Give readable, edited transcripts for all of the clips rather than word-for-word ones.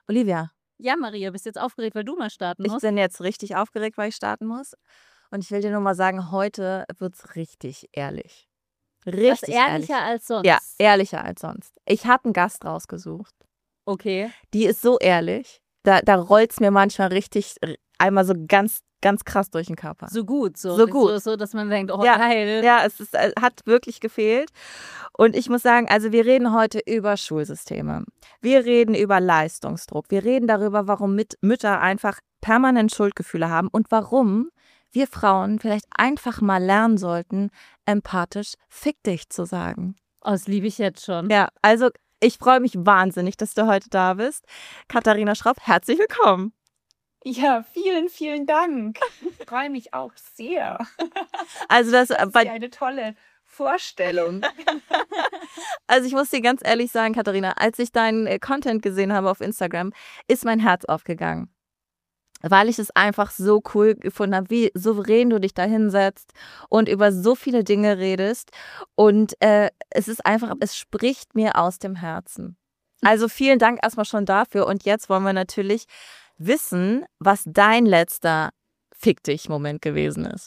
Olivia, Ja, Maria, bist du jetzt aufgeregt, weil du mal starten ich musst? bin jetzt richtig aufgeregt, weil ich starten muss. Und ich will dir nur mal sagen, heute wird's richtig ehrlich. Was Richtig ehrlich. ehrlicher als Ja, sonst. ehrlicher als sonst. Ich habe einen Gast rausgesucht. Okay. Die ist so ehrlich. Da rollt's mir manchmal richtig einmal so ganz, ganz krass durch den Körper. So gut, So gut. So, dass man denkt, oh Ja, geil. Ja, hat wirklich gefehlt. Und ich muss sagen, also wir reden heute über Schulsysteme. Wir reden über Leistungsdruck. Wir reden darüber, warum Mütter einfach permanent Schuldgefühle haben und warum wir Frauen vielleicht einfach mal lernen sollten, empathisch Fick dich zu sagen. Oh, das liebe ich jetzt schon. Ja, also ich freue mich wahnsinnig, dass du heute da bist. Katharina Schropp, herzlich willkommen. Ja, vielen, vielen Dank. Ich freue mich auch sehr. Also Das ist ja eine tolle Vorstellung. Also ich muss dir ganz ehrlich sagen, Katharina, als ich deinen Content gesehen habe auf Instagram, ist mein Herz aufgegangen. Weil ich es einfach so cool gefunden habe, wie souverän du dich da hinsetzt und über so viele Dinge redest. Und es ist einfach, es spricht mir aus dem Herzen. Also vielen Dank erstmal schon dafür. Und jetzt wollen wir natürlich wissen, was dein letzter Fick-dich-Moment gewesen ist.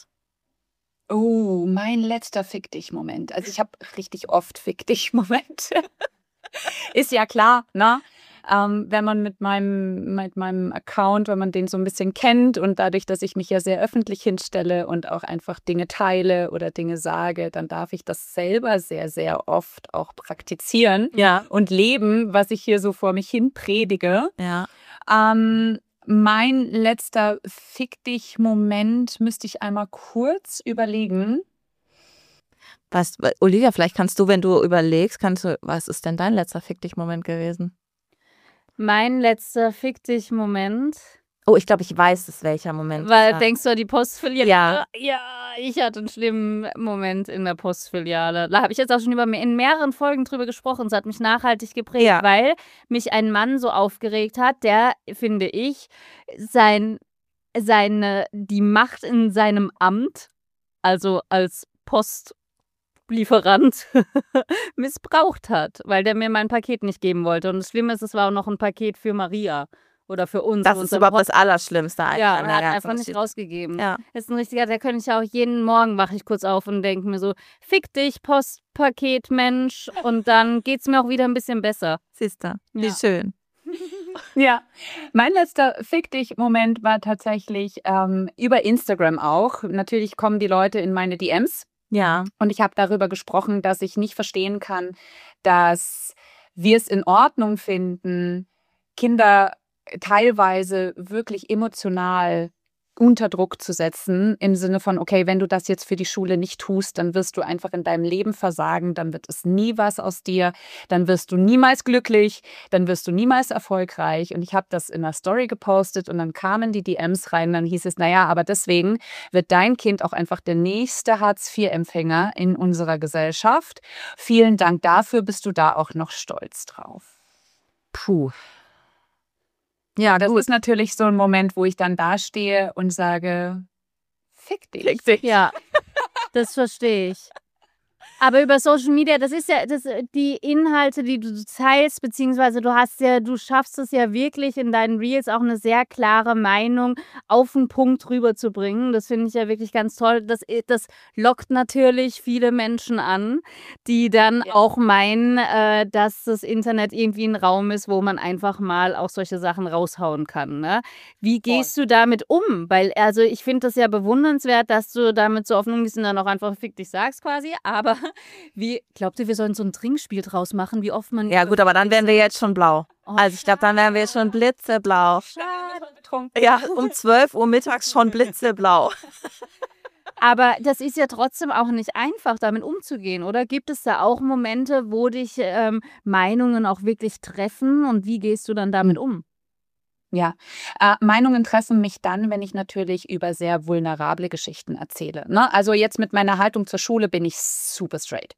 Oh, mein letzter Fick dich-Moment. Also ich habe richtig oft Fick dich-Momente. Ist ja klar, ne? Wenn man mit meinem Account, wenn man den so ein bisschen kennt und dadurch, dass ich mich ja sehr öffentlich hinstelle und auch einfach Dinge teile oder Dinge sage, dann darf ich das selber sehr, sehr oft auch praktizieren Ja. und leben, was ich hier so vor mich hin predige. Ja. Mein letzter Fick dich-Moment müsste ich einmal kurz überlegen. Olivia, vielleicht kannst du, wenn du überlegst, was ist denn dein letzter Fick dich-Moment gewesen? Mein letzter Fick dich-Moment. Oh, ich glaube, ich weiß es, welcher Moment. Weil Ja. denkst du an die Postfiliale? Ja. Ja, ich hatte einen schlimmen Moment in der Postfiliale. Da habe ich jetzt auch schon in mehreren Folgen drüber gesprochen. Es hat mich nachhaltig geprägt, Ja. weil mich ein Mann so aufgeregt hat, der, finde ich, die Macht in seinem Amt, also als Postlieferant, missbraucht hat, weil der mir mein Paket nicht geben wollte. Und das Schlimme ist, es war auch noch ein Paket für Maria oder für uns. Das ist überhaupt das Allerschlimmste eigentlich. Ja, an und der hat ganzen einfach nicht Geschichte. rausgegeben. Ja. Das ist ein richtiger, der könnte ich auch jeden Morgen wache ich kurz auf und denke mir so, fick dich, Postpaket, Mensch. Und dann geht es mir auch wieder ein bisschen besser. Siehst du, wie Ja. schön. Ja, mein letzter Fick dich-Moment war tatsächlich über Instagram auch. Natürlich kommen die Leute in meine DMs. Ja. Und ich habe darüber gesprochen, dass ich nicht verstehen kann, dass wir es in Ordnung finden, Kinder teilweise wirklich emotional unter Druck zu setzen, im Sinne von, okay, wenn du das jetzt für die Schule nicht tust, dann wirst du einfach in deinem Leben versagen, dann wird es nie was aus dir, dann wirst du niemals glücklich, dann wirst du niemals erfolgreich. Und ich habe das in einer Story gepostet und dann kamen die DMs rein, dann hieß es, naja, aber deswegen wird dein Kind auch einfach der nächste Hartz-IV-Empfänger in unserer Gesellschaft. Vielen Dank dafür, bist du da auch noch stolz drauf. Puh. Ja, das ist natürlich so ein Moment, wo ich dann dastehe und sage, fick dich. Fick dich. Ja, das verstehe ich. Aber über Social Media, das ist ja die Inhalte, die du teilst, beziehungsweise du schaffst es ja wirklich in deinen Reels auch eine sehr klare Meinung auf den Punkt rüberzubringen. Das finde ich ja wirklich ganz toll. Das lockt natürlich viele Menschen an, die dann auch meinen, dass das Internet irgendwie ein Raum ist, wo man einfach mal auch solche Sachen raushauen kann. Ne? Wie gehst du damit um? Weil, also ich finde das ja bewundernswert, dass du damit so offen umgehst und dann auch einfach fick dich sagst quasi, aber glaubt ihr, wir sollen so ein Trinkspiel draus machen, wie oft man... Ja gut, aber dann wären wir jetzt schon blau. Also ich glaube, dann wären wir jetzt schon blitzeblau. Ja, um 12 Uhr mittags schon blitzeblau. Aber das ist ja trotzdem auch nicht einfach, damit umzugehen, oder? Gibt es da auch Momente, wo dich Meinungen auch wirklich treffen und wie gehst du dann damit um? Ja, Meinungen treffen mich dann, wenn ich natürlich über sehr vulnerable Geschichten erzähle. Ne? Also jetzt mit meiner Haltung zur Schule bin ich super straight.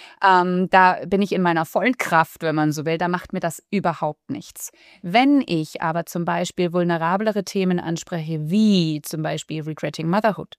Da bin ich in meiner vollen Kraft, wenn man so will. Da macht mir das überhaupt nichts. Wenn ich aber zum Beispiel vulnerablere Themen anspreche, wie zum Beispiel Regretting Motherhood,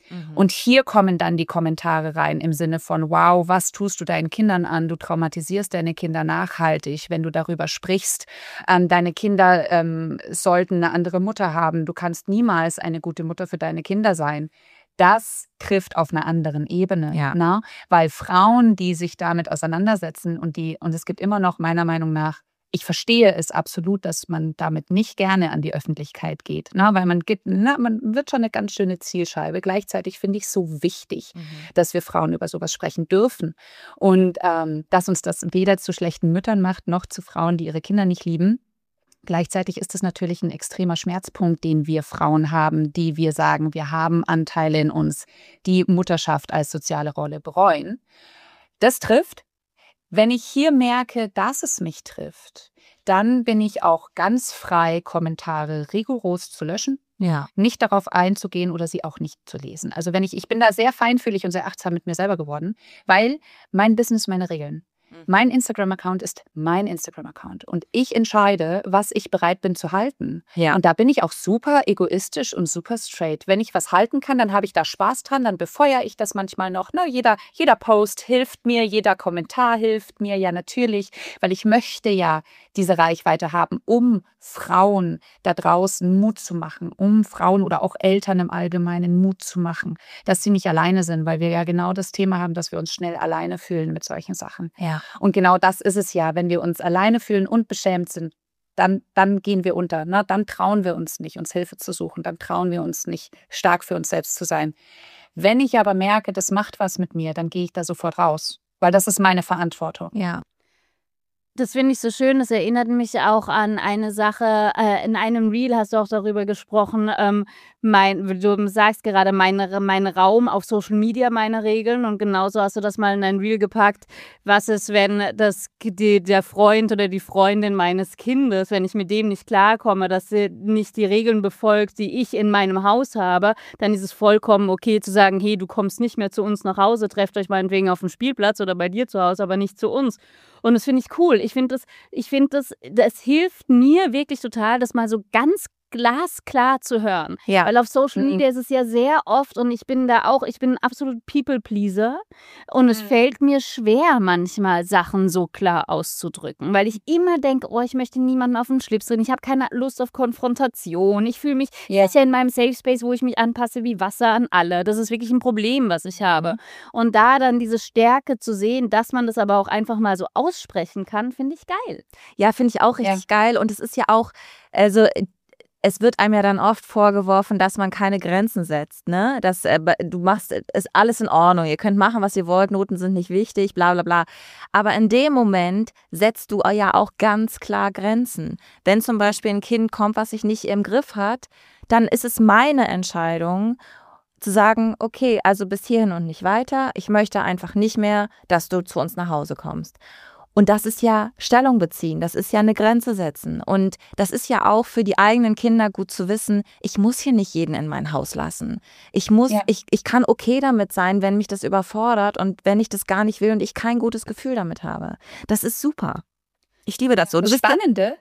Und hier kommen dann die Kommentare rein im Sinne von, wow, was tust du deinen Kindern an? Du traumatisierst deine Kinder nachhaltig, wenn du darüber sprichst. Deine Kinder sollten eine andere Mutter haben. Du kannst niemals eine gute Mutter für deine Kinder sein. Das trifft auf einer anderen Ebene. Ja. Ne? Weil Frauen, die sich damit auseinandersetzen und es gibt immer noch meiner Meinung nach, ich verstehe es absolut, dass man damit nicht gerne an die Öffentlichkeit geht, ne? Weil man wird schon eine ganz schöne Zielscheibe. Gleichzeitig finde ich es so wichtig, dass wir Frauen über sowas sprechen dürfen und dass uns das weder zu schlechten Müttern macht, noch zu Frauen, die ihre Kinder nicht lieben. Gleichzeitig ist es natürlich ein extremer Schmerzpunkt, den wir Frauen haben, die wir sagen, wir haben Anteile in uns, die Mutterschaft als soziale Rolle bereuen. Das trifft. Wenn ich hier merke, dass es mich trifft, dann bin ich auch ganz frei, Kommentare rigoros zu löschen, Ja. nicht darauf einzugehen oder sie auch nicht zu lesen. Also ich bin da sehr feinfühlig und sehr achtsam mit mir selber geworden, weil mein Business, meine Regeln. Mein Instagram-Account ist mein Instagram-Account und ich entscheide, was ich bereit bin zu halten. Ja. Und da bin ich auch super egoistisch und super straight. Wenn ich was halten kann, dann habe ich da Spaß dran, dann befeuere ich das manchmal noch. Ne? Jeder Post hilft mir, jeder Kommentar hilft mir, ja natürlich, weil ich möchte ja diese Reichweite haben, um Frauen da draußen Mut zu machen, um Frauen oder auch Eltern im Allgemeinen Mut zu machen, dass sie nicht alleine sind, weil wir ja genau das Thema haben, dass wir uns schnell alleine fühlen mit solchen Sachen. Ja. Und genau das ist es ja, wenn wir uns alleine fühlen und beschämt sind, dann gehen wir unter. Ne? Dann trauen wir uns nicht, uns Hilfe zu suchen. Dann trauen wir uns nicht, stark für uns selbst zu sein. Wenn ich aber merke, das macht was mit mir, dann gehe ich da sofort raus, weil das ist meine Verantwortung. Ja. Das finde ich so schön. Das erinnert mich auch an eine Sache. In einem Reel hast du auch darüber gesprochen. Du sagst gerade, mein Raum auf Social Media, meine Regeln. Und genauso hast du das mal in ein Reel gepackt. Was ist, wenn der Freund oder die Freundin meines Kindes, wenn ich mit dem nicht klarkomme, dass sie nicht die Regeln befolgt, die ich in meinem Haus habe, dann ist es vollkommen okay zu sagen, hey, du kommst nicht mehr zu uns nach Hause, trefft euch meinetwegen auf dem Spielplatz oder bei dir zu Hause, aber nicht zu uns. Und das finde ich cool. Ich finde das hilft mir wirklich total, das mal so ganz glasklar zu hören. Ja. Weil auf Social Media ist es ja sehr oft und ich bin ein absolut People-Pleaser und es fällt mir schwer, manchmal Sachen so klar auszudrücken, weil ich immer denke, ich möchte niemanden auf den Schlips drehen, ich habe keine Lust auf Konfrontation, ich fühle mich, ich bin ja in meinem Safe Space, wo ich mich anpasse wie Wasser an alle. Das ist wirklich ein Problem, was ich habe. Und da dann diese Stärke zu sehen, dass man das aber auch einfach mal so aussprechen kann, finde ich geil. Ja, finde ich auch richtig geil. Und es ist ja auch, also es wird einem ja dann oft vorgeworfen, dass man keine Grenzen setzt, ne? Dass du machst, ist alles in Ordnung, ihr könnt machen, was ihr wollt, Noten sind nicht wichtig, bla bla bla. Aber in dem Moment setzt du ja auch ganz klar Grenzen. Wenn zum Beispiel ein Kind kommt, was sich nicht im Griff hat, dann ist es meine Entscheidung, zu sagen, okay, also bis hierhin und nicht weiter. Ich möchte einfach nicht mehr, dass du zu uns nach Hause kommst. Und das ist ja Stellung beziehen, das ist ja eine Grenze setzen. Und das ist ja auch für die eigenen Kinder gut zu wissen, ich muss hier nicht jeden in mein Haus lassen. Ich kann okay damit sein, wenn mich das überfordert und wenn ich das gar nicht will und ich kein gutes Gefühl damit habe. Das ist super. Ich liebe das so. Das Spannende,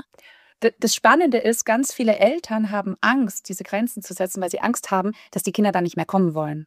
das Spannende ist, ganz viele Eltern haben Angst, diese Grenzen zu setzen, weil sie Angst haben, dass die Kinder dann nicht mehr kommen wollen.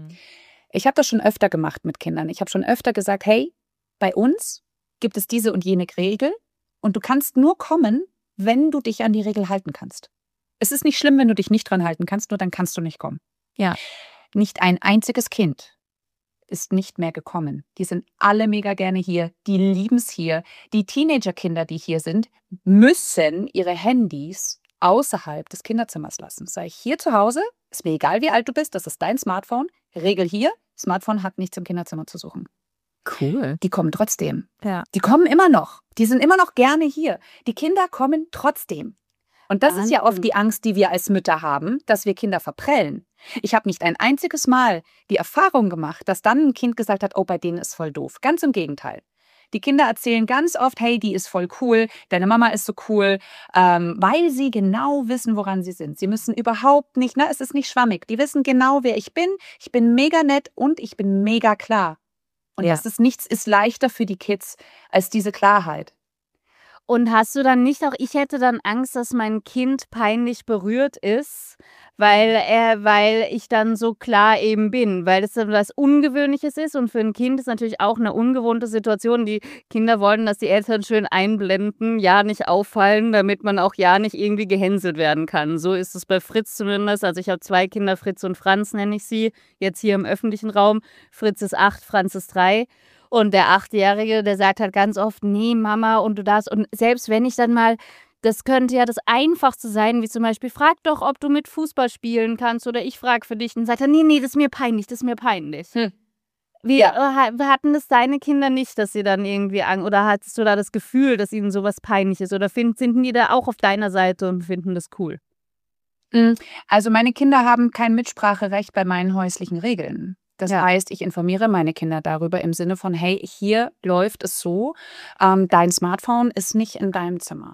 Ich habe das schon öfter gemacht mit Kindern. Ich habe schon öfter gesagt, hey, bei uns gibt es diese und jene Regel und du kannst nur kommen, wenn du dich an die Regel halten kannst. Es ist nicht schlimm, wenn du dich nicht dran halten kannst, nur dann kannst du nicht kommen. Ja. Nicht ein einziges Kind ist nicht mehr gekommen. Die sind alle mega gerne hier, die lieben es hier. Die Teenagerkinder, die hier sind, müssen ihre Handys außerhalb des Kinderzimmers lassen. Sei ich hier zu Hause, ist mir egal, wie alt du bist, das ist dein Smartphone. Regel hier, Smartphone hat nichts im Kinderzimmer zu suchen. Cool. Die kommen trotzdem. Ja. Die kommen immer noch. Die sind immer noch gerne hier. Die Kinder kommen trotzdem. Und das ist ja oft die Angst, die wir als Mütter haben, dass wir Kinder verprellen. Ich habe nicht ein einziges Mal die Erfahrung gemacht, dass dann ein Kind gesagt hat, bei denen ist voll doof. Ganz im Gegenteil. Die Kinder erzählen ganz oft, hey, die ist voll cool, deine Mama ist so cool, weil sie genau wissen, woran sie sind. Sie müssen überhaupt nicht, es ist nicht schwammig. Die wissen genau, wer ich bin mega nett und ich bin mega klar. Und nichts ist leichter für die Kids als diese Klarheit. Und hast du dann nicht auch, ich hätte dann Angst, dass mein Kind peinlich berührt ist, weil ich dann so klar eben bin, weil das was Ungewöhnliches ist und für ein Kind ist natürlich auch eine ungewohnte Situation. Die Kinder wollen, dass die Eltern schön einblenden, ja nicht auffallen, damit man auch ja nicht irgendwie gehänselt werden kann. So ist es bei Fritz zumindest. Also ich habe 2 Kinder, Fritz und Franz nenne ich sie, jetzt hier im öffentlichen Raum. Fritz ist 8, Franz ist 3. Und der 8-Jährige, der sagt halt ganz oft, nee, Mama, und du darfst. Und selbst wenn ich dann mal, das könnte ja das Einfachste sein, wie zum Beispiel, frag doch, ob du mit Fußball spielen kannst oder ich frage für dich. Und sagt er, nee, das ist mir peinlich, das ist mir peinlich. Hatten das deine Kinder nicht, dass sie dann irgendwie oder hattest du da das Gefühl, dass ihnen sowas peinlich ist? Oder sind die da auch auf deiner Seite und finden das cool? Also meine Kinder haben kein Mitspracherecht bei meinen häuslichen Regeln. Das heißt, ich informiere meine Kinder darüber im Sinne von, hey, hier läuft es so, dein Smartphone ist nicht in deinem Zimmer.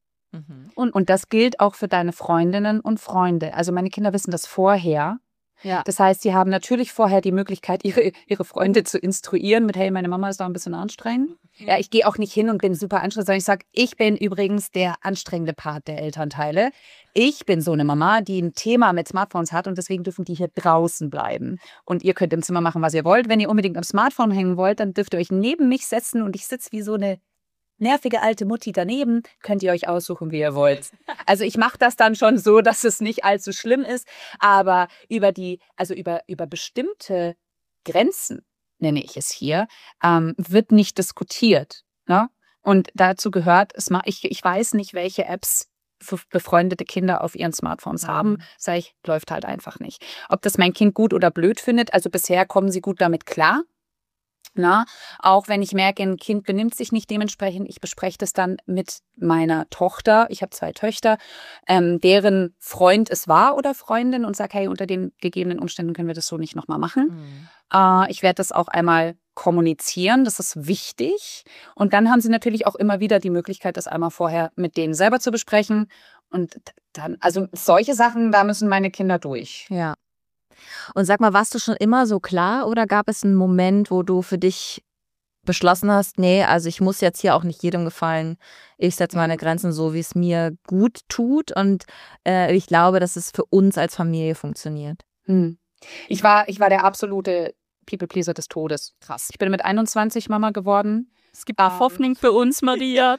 Und das gilt auch für deine Freundinnen und Freunde. Also meine Kinder wissen das vorher. Ja. Das heißt, sie haben natürlich vorher die Möglichkeit, ihre Freunde zu instruieren mit, hey, meine Mama ist da ein bisschen anstrengend. Ja, ich gehe auch nicht hin und bin super anstrengend, sondern ich sage, ich bin übrigens der anstrengende Part der Elternteile. Ich bin so eine Mama, die ein Thema mit Smartphones hat und deswegen dürfen die hier draußen bleiben. Und ihr könnt im Zimmer machen, was ihr wollt. Wenn ihr unbedingt am Smartphone hängen wollt, dann dürft ihr euch neben mich setzen und ich sitze wie so eine nervige alte Mutti daneben, könnt ihr euch aussuchen, wie ihr wollt. Also ich mache das dann schon so, dass es nicht allzu schlimm ist, aber über bestimmte Grenzen, nenne ich es hier, wird nicht diskutiert. Ne? Und dazu gehört, ich weiß nicht, welche Apps befreundete Kinder auf ihren Smartphones haben, sage ich, läuft halt einfach nicht. Ob das mein Kind gut oder blöd findet, also bisher kommen sie gut damit klar. Na, auch wenn ich merke, ein Kind benimmt sich nicht dementsprechend, ich bespreche das dann mit meiner Tochter. Ich habe 2 Töchter, deren Freund es war oder Freundin und sage, hey, unter den gegebenen Umständen können wir das so nicht nochmal machen. Ich werde das auch einmal kommunizieren, das ist wichtig. Und dann haben sie natürlich auch immer wieder die Möglichkeit, das einmal vorher mit denen selber zu besprechen. Und dann, also solche Sachen, da müssen meine Kinder durch. Ja. Und sag mal, warst du schon immer so klar oder gab es einen Moment, wo du für dich beschlossen hast, nee, also ich muss jetzt hier auch nicht jedem gefallen, ich setze meine Grenzen so, wie es mir gut tut und ich glaube, dass es für uns als Familie funktioniert. Ich war der absolute People-Pleaser des Todes. Krass. Ich bin mit 21 Mama geworden. Es gibt Hoffnung für uns, Maria.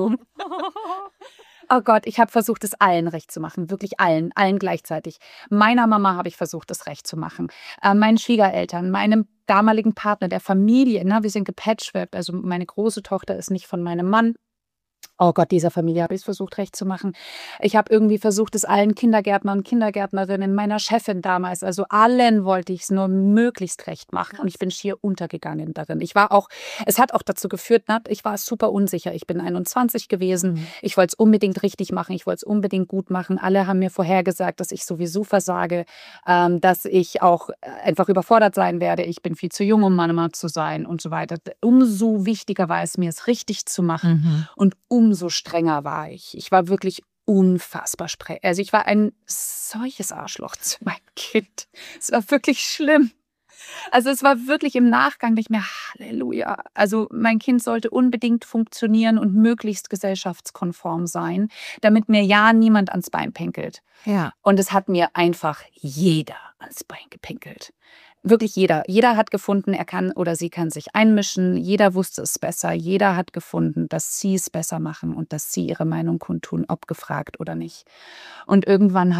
Oh Gott, ich habe versucht, es allen recht zu machen. Wirklich allen gleichzeitig. Meiner Mama habe ich versucht, es recht zu machen. Meinen Schwiegereltern, meinem damaligen Partner, der Familie. Wir sind gepatchworked. Also meine große Tochter ist nicht von meinem Mann. Oh Gott, dieser Familie habe ich es versucht, recht zu machen. Ich habe irgendwie versucht, es allen Kindergärtnern und Kindergärtnerinnen, meiner Chefin damals, also allen wollte ich es nur möglichst recht machen. Und ich bin schier untergegangen darin. Es hat auch dazu geführt, ich war super unsicher. Ich bin 21 gewesen. Ich wollte es unbedingt richtig machen. Ich wollte es unbedingt gut machen. Alle haben mir vorhergesagt, dass ich sowieso versage, dass ich auch einfach überfordert sein werde. Ich bin viel zu jung, um Mama zu sein und so weiter. Umso wichtiger war es mir, es richtig zu machen. Und umso strenger war ich. Ich war wirklich unfassbar streng. Also ich war ein solches Arschloch zu meinem Kind. Es war wirklich schlimm. Also es war wirklich im Nachgang nicht mehr Halleluja. Also mein Kind sollte unbedingt funktionieren und möglichst gesellschaftskonform sein, damit mir ja niemand ans Bein pinkelt. Ja. Und es hat mir einfach jeder ans Bein gepinkelt. Wirklich jeder. Jeder hat gefunden, er kann oder sie kann sich einmischen. Jeder wusste es besser. Jeder hat gefunden, dass sie es besser machen und dass sie ihre Meinung kundtun, ob gefragt oder nicht. Und irgendwann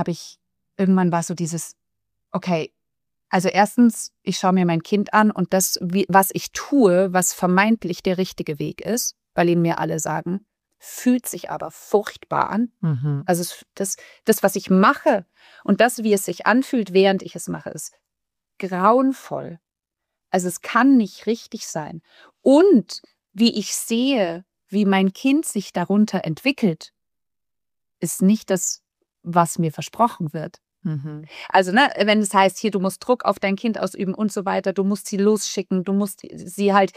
war so dieses, okay, also erstens, ich schaue mir mein Kind an und das, was ich tue, was vermeintlich der richtige Weg ist, weil ihn mir alle sagen, fühlt sich aber furchtbar an. Also das, was ich mache und das, wie es sich anfühlt, während ich es mache, ist grauenvoll. Also es kann nicht richtig sein. Und wie ich sehe, wie mein Kind sich darunter entwickelt, ist nicht das, was mir versprochen wird. Also wenn es heißt, hier, du musst Druck auf dein Kind ausüben und so weiter, du musst sie losschicken, du musst sie halt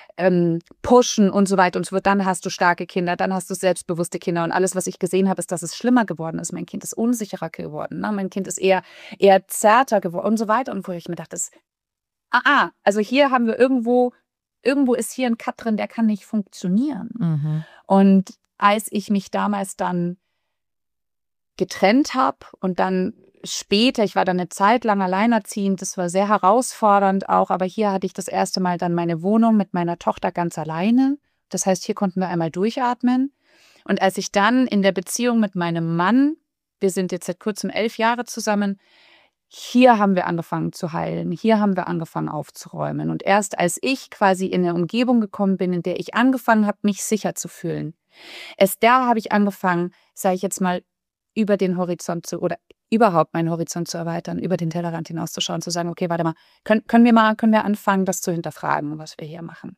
pushen und so weiter und so fort, dann hast du starke Kinder, dann hast du selbstbewusste Kinder und alles, was ich gesehen habe, ist, dass es schlimmer geworden ist. Mein Kind ist unsicherer geworden, mein Kind ist eher zärter geworden und so weiter und wo ich mir dachte, also hier haben wir irgendwo ist hier ein Cut drin, der kann nicht funktionieren. Und als ich mich damals dann getrennt habe und dann später, ich war dann eine Zeit lang alleinerziehend, das war sehr herausfordernd auch, aber hier hatte ich das erste Mal dann meine Wohnung mit meiner Tochter ganz alleine. Das heißt, hier konnten wir einmal durchatmen. Und als ich dann in der Beziehung mit meinem Mann, wir sind jetzt seit kurzem 11 Jahre zusammen, hier haben wir angefangen zu heilen, hier haben wir angefangen aufzuräumen. Und erst als ich quasi in eine Umgebung gekommen bin, in der ich angefangen habe, mich sicher zu fühlen, erst da habe ich angefangen, sage ich jetzt mal, über den Horizont oder überhaupt meinen Horizont zu erweitern, über den Tellerrand hinauszuschauen, zu sagen, okay, warte mal, können wir anfangen, das zu hinterfragen, was wir hier machen.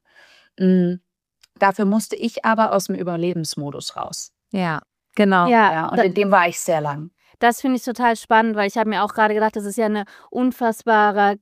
Dafür musste ich aber aus dem Überlebensmodus raus. Ja, genau. Ja, und in dem war ich sehr lang. Das finde ich total spannend, weil ich habe mir auch gerade gedacht, das ist ja eine unfassbare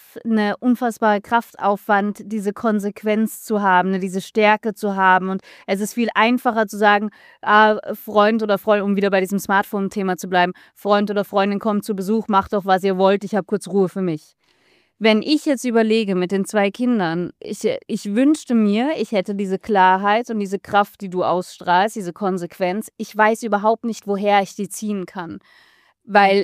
Kraftaufwand, diese Konsequenz zu haben, ne, diese Stärke zu haben. Und es ist viel einfacher zu sagen, Freund oder Freundin, um wieder bei diesem Smartphone-Thema zu bleiben, Freund oder Freundin kommt zu Besuch, macht doch, was ihr wollt, ich habe kurz Ruhe für mich. Wenn ich jetzt überlege mit den 2 Kindern, ich wünschte mir, ich hätte diese Klarheit und diese Kraft, die du ausstrahlst, diese Konsequenz. Ich weiß überhaupt nicht, woher ich die ziehen kann. Weil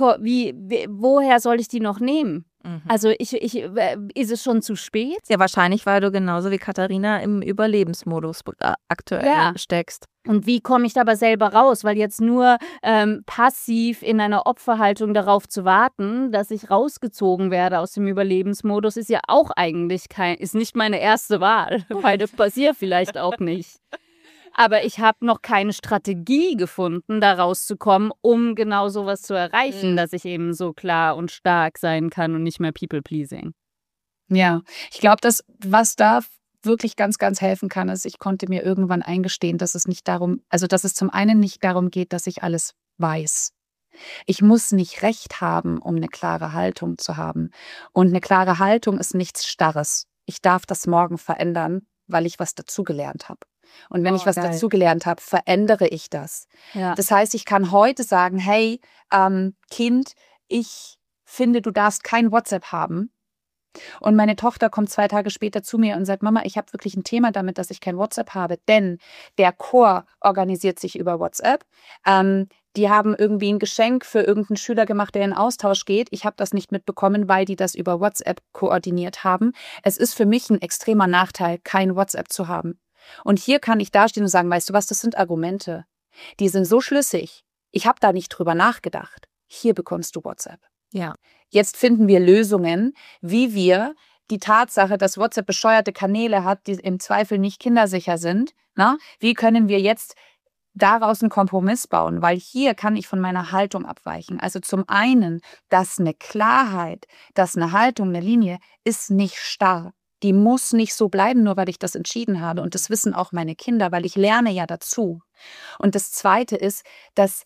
woher soll ich die noch nehmen? Also ist es schon zu spät? Ja, wahrscheinlich, weil du genauso wie Katharina im Überlebensmodus aktuell steckst. Und wie komme ich dabei selber raus? Weil jetzt nur passiv in einer Opferhaltung darauf zu warten, dass ich rausgezogen werde aus dem Überlebensmodus, ist ja auch eigentlich ist nicht meine erste Wahl, weil das passiert vielleicht auch nicht. Aber ich habe noch keine Strategie gefunden, da rauszukommen, um genau sowas zu erreichen, dass ich eben so klar und stark sein kann und nicht mehr people-pleasing. Ja, ich glaube, was da wirklich ganz, ganz helfen kann, ist, ich konnte mir irgendwann eingestehen, dass es zum einen nicht darum geht, dass ich alles weiß. Ich muss nicht Recht haben, um eine klare Haltung zu haben. Und eine klare Haltung ist nichts Starres. Ich darf das morgen verändern, weil ich was dazugelernt habe. Und wenn ich was dazugelernt habe, verändere ich das. Ja. Das heißt, ich kann heute sagen, hey, Kind, ich finde, du darfst kein WhatsApp haben. Und meine Tochter kommt 2 Tage später zu mir und sagt, Mama, ich habe wirklich ein Thema damit, dass ich kein WhatsApp habe, denn der Chor organisiert sich über WhatsApp. Die haben irgendwie ein Geschenk für irgendeinen Schüler gemacht, der in Austausch geht. Ich habe das nicht mitbekommen, weil die das über WhatsApp koordiniert haben. Es ist für mich ein extremer Nachteil, kein WhatsApp zu haben. Und hier kann ich dastehen und sagen, weißt du was, das sind Argumente. Die sind so schlüssig. Ich habe da nicht drüber nachgedacht. Hier bekommst du WhatsApp. Ja. Jetzt finden wir Lösungen, wie wir die Tatsache, dass WhatsApp bescheuerte Kanäle hat, die im Zweifel nicht kindersicher sind, wie können wir jetzt daraus einen Kompromiss bauen? Weil hier kann ich von meiner Haltung abweichen. Also zum einen, dass eine Klarheit, dass eine Haltung, eine Linie ist nicht starr. Die muss nicht so bleiben, nur weil ich das entschieden habe. Und das wissen auch meine Kinder, weil ich lerne ja dazu. Und das Zweite ist, dass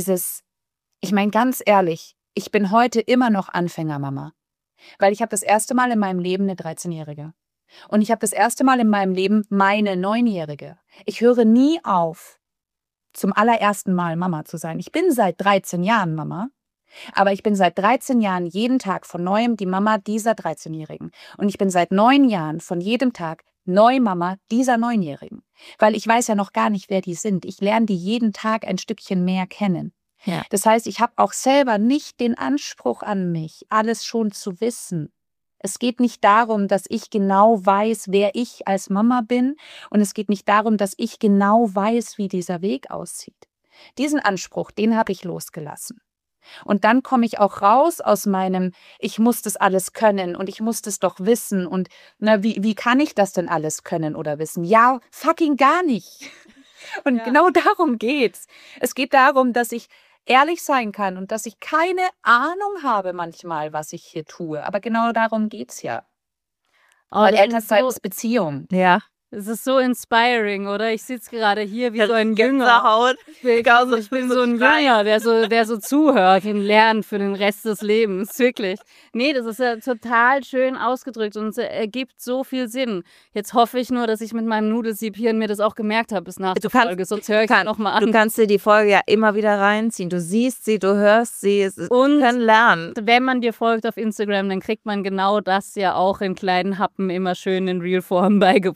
ich meine ganz ehrlich, ich bin heute immer noch Anfängermama. Weil ich habe das erste Mal in meinem Leben eine 13-Jährige. Und ich habe das erste Mal in meinem Leben meine 9-Jährige. Ich höre nie auf, zum allerersten Mal Mama zu sein. Ich bin seit 13 Jahren Mama. Aber ich bin seit 13 Jahren jeden Tag von Neuem die Mama dieser 13-Jährigen. Und ich bin seit 9 Jahren von jedem Tag Neumama dieser 9-Jährigen. Weil ich weiß ja noch gar nicht, wer die sind. Ich lerne die jeden Tag ein Stückchen mehr kennen. Ja. Das heißt, ich habe auch selber nicht den Anspruch an mich, alles schon zu wissen. Es geht nicht darum, dass ich genau weiß, wer ich als Mama bin. Und es geht nicht darum, dass ich genau weiß, wie dieser Weg aussieht. Diesen Anspruch, den habe ich losgelassen. Und dann komme ich auch raus aus meinem, ich muss das alles können und ich muss das doch wissen. Und wie kann ich das denn alles können oder wissen? Ja, fucking gar nicht. Und genau darum geht's. Es geht darum, dass ich ehrlich sein kann und dass ich keine Ahnung habe manchmal, was ich hier tue. Aber genau darum geht's ja. Weil Elternzeit ist Beziehung. Ja. Es ist so inspiring, oder? Ich sitze gerade hier wie so ein Jünger. Gänsehaut. Ich bin so ein Jünger, der so zuhört und lernt für den Rest des Lebens. Wirklich. Nee, das ist ja total schön ausgedrückt und es ergibt so viel Sinn. Jetzt hoffe ich nur, dass ich mit meinem Nudelsiebhirn mir das auch gemerkt habe bis nach der Folge. Sonst höre ich nochmal an. Du kannst dir die Folge ja immer wieder reinziehen. Du siehst sie, du hörst sie. Und können lernen. Wenn man dir folgt auf Instagram, dann kriegt man genau das ja auch in kleinen Happen immer schön in Real-Form beigebracht. Ja,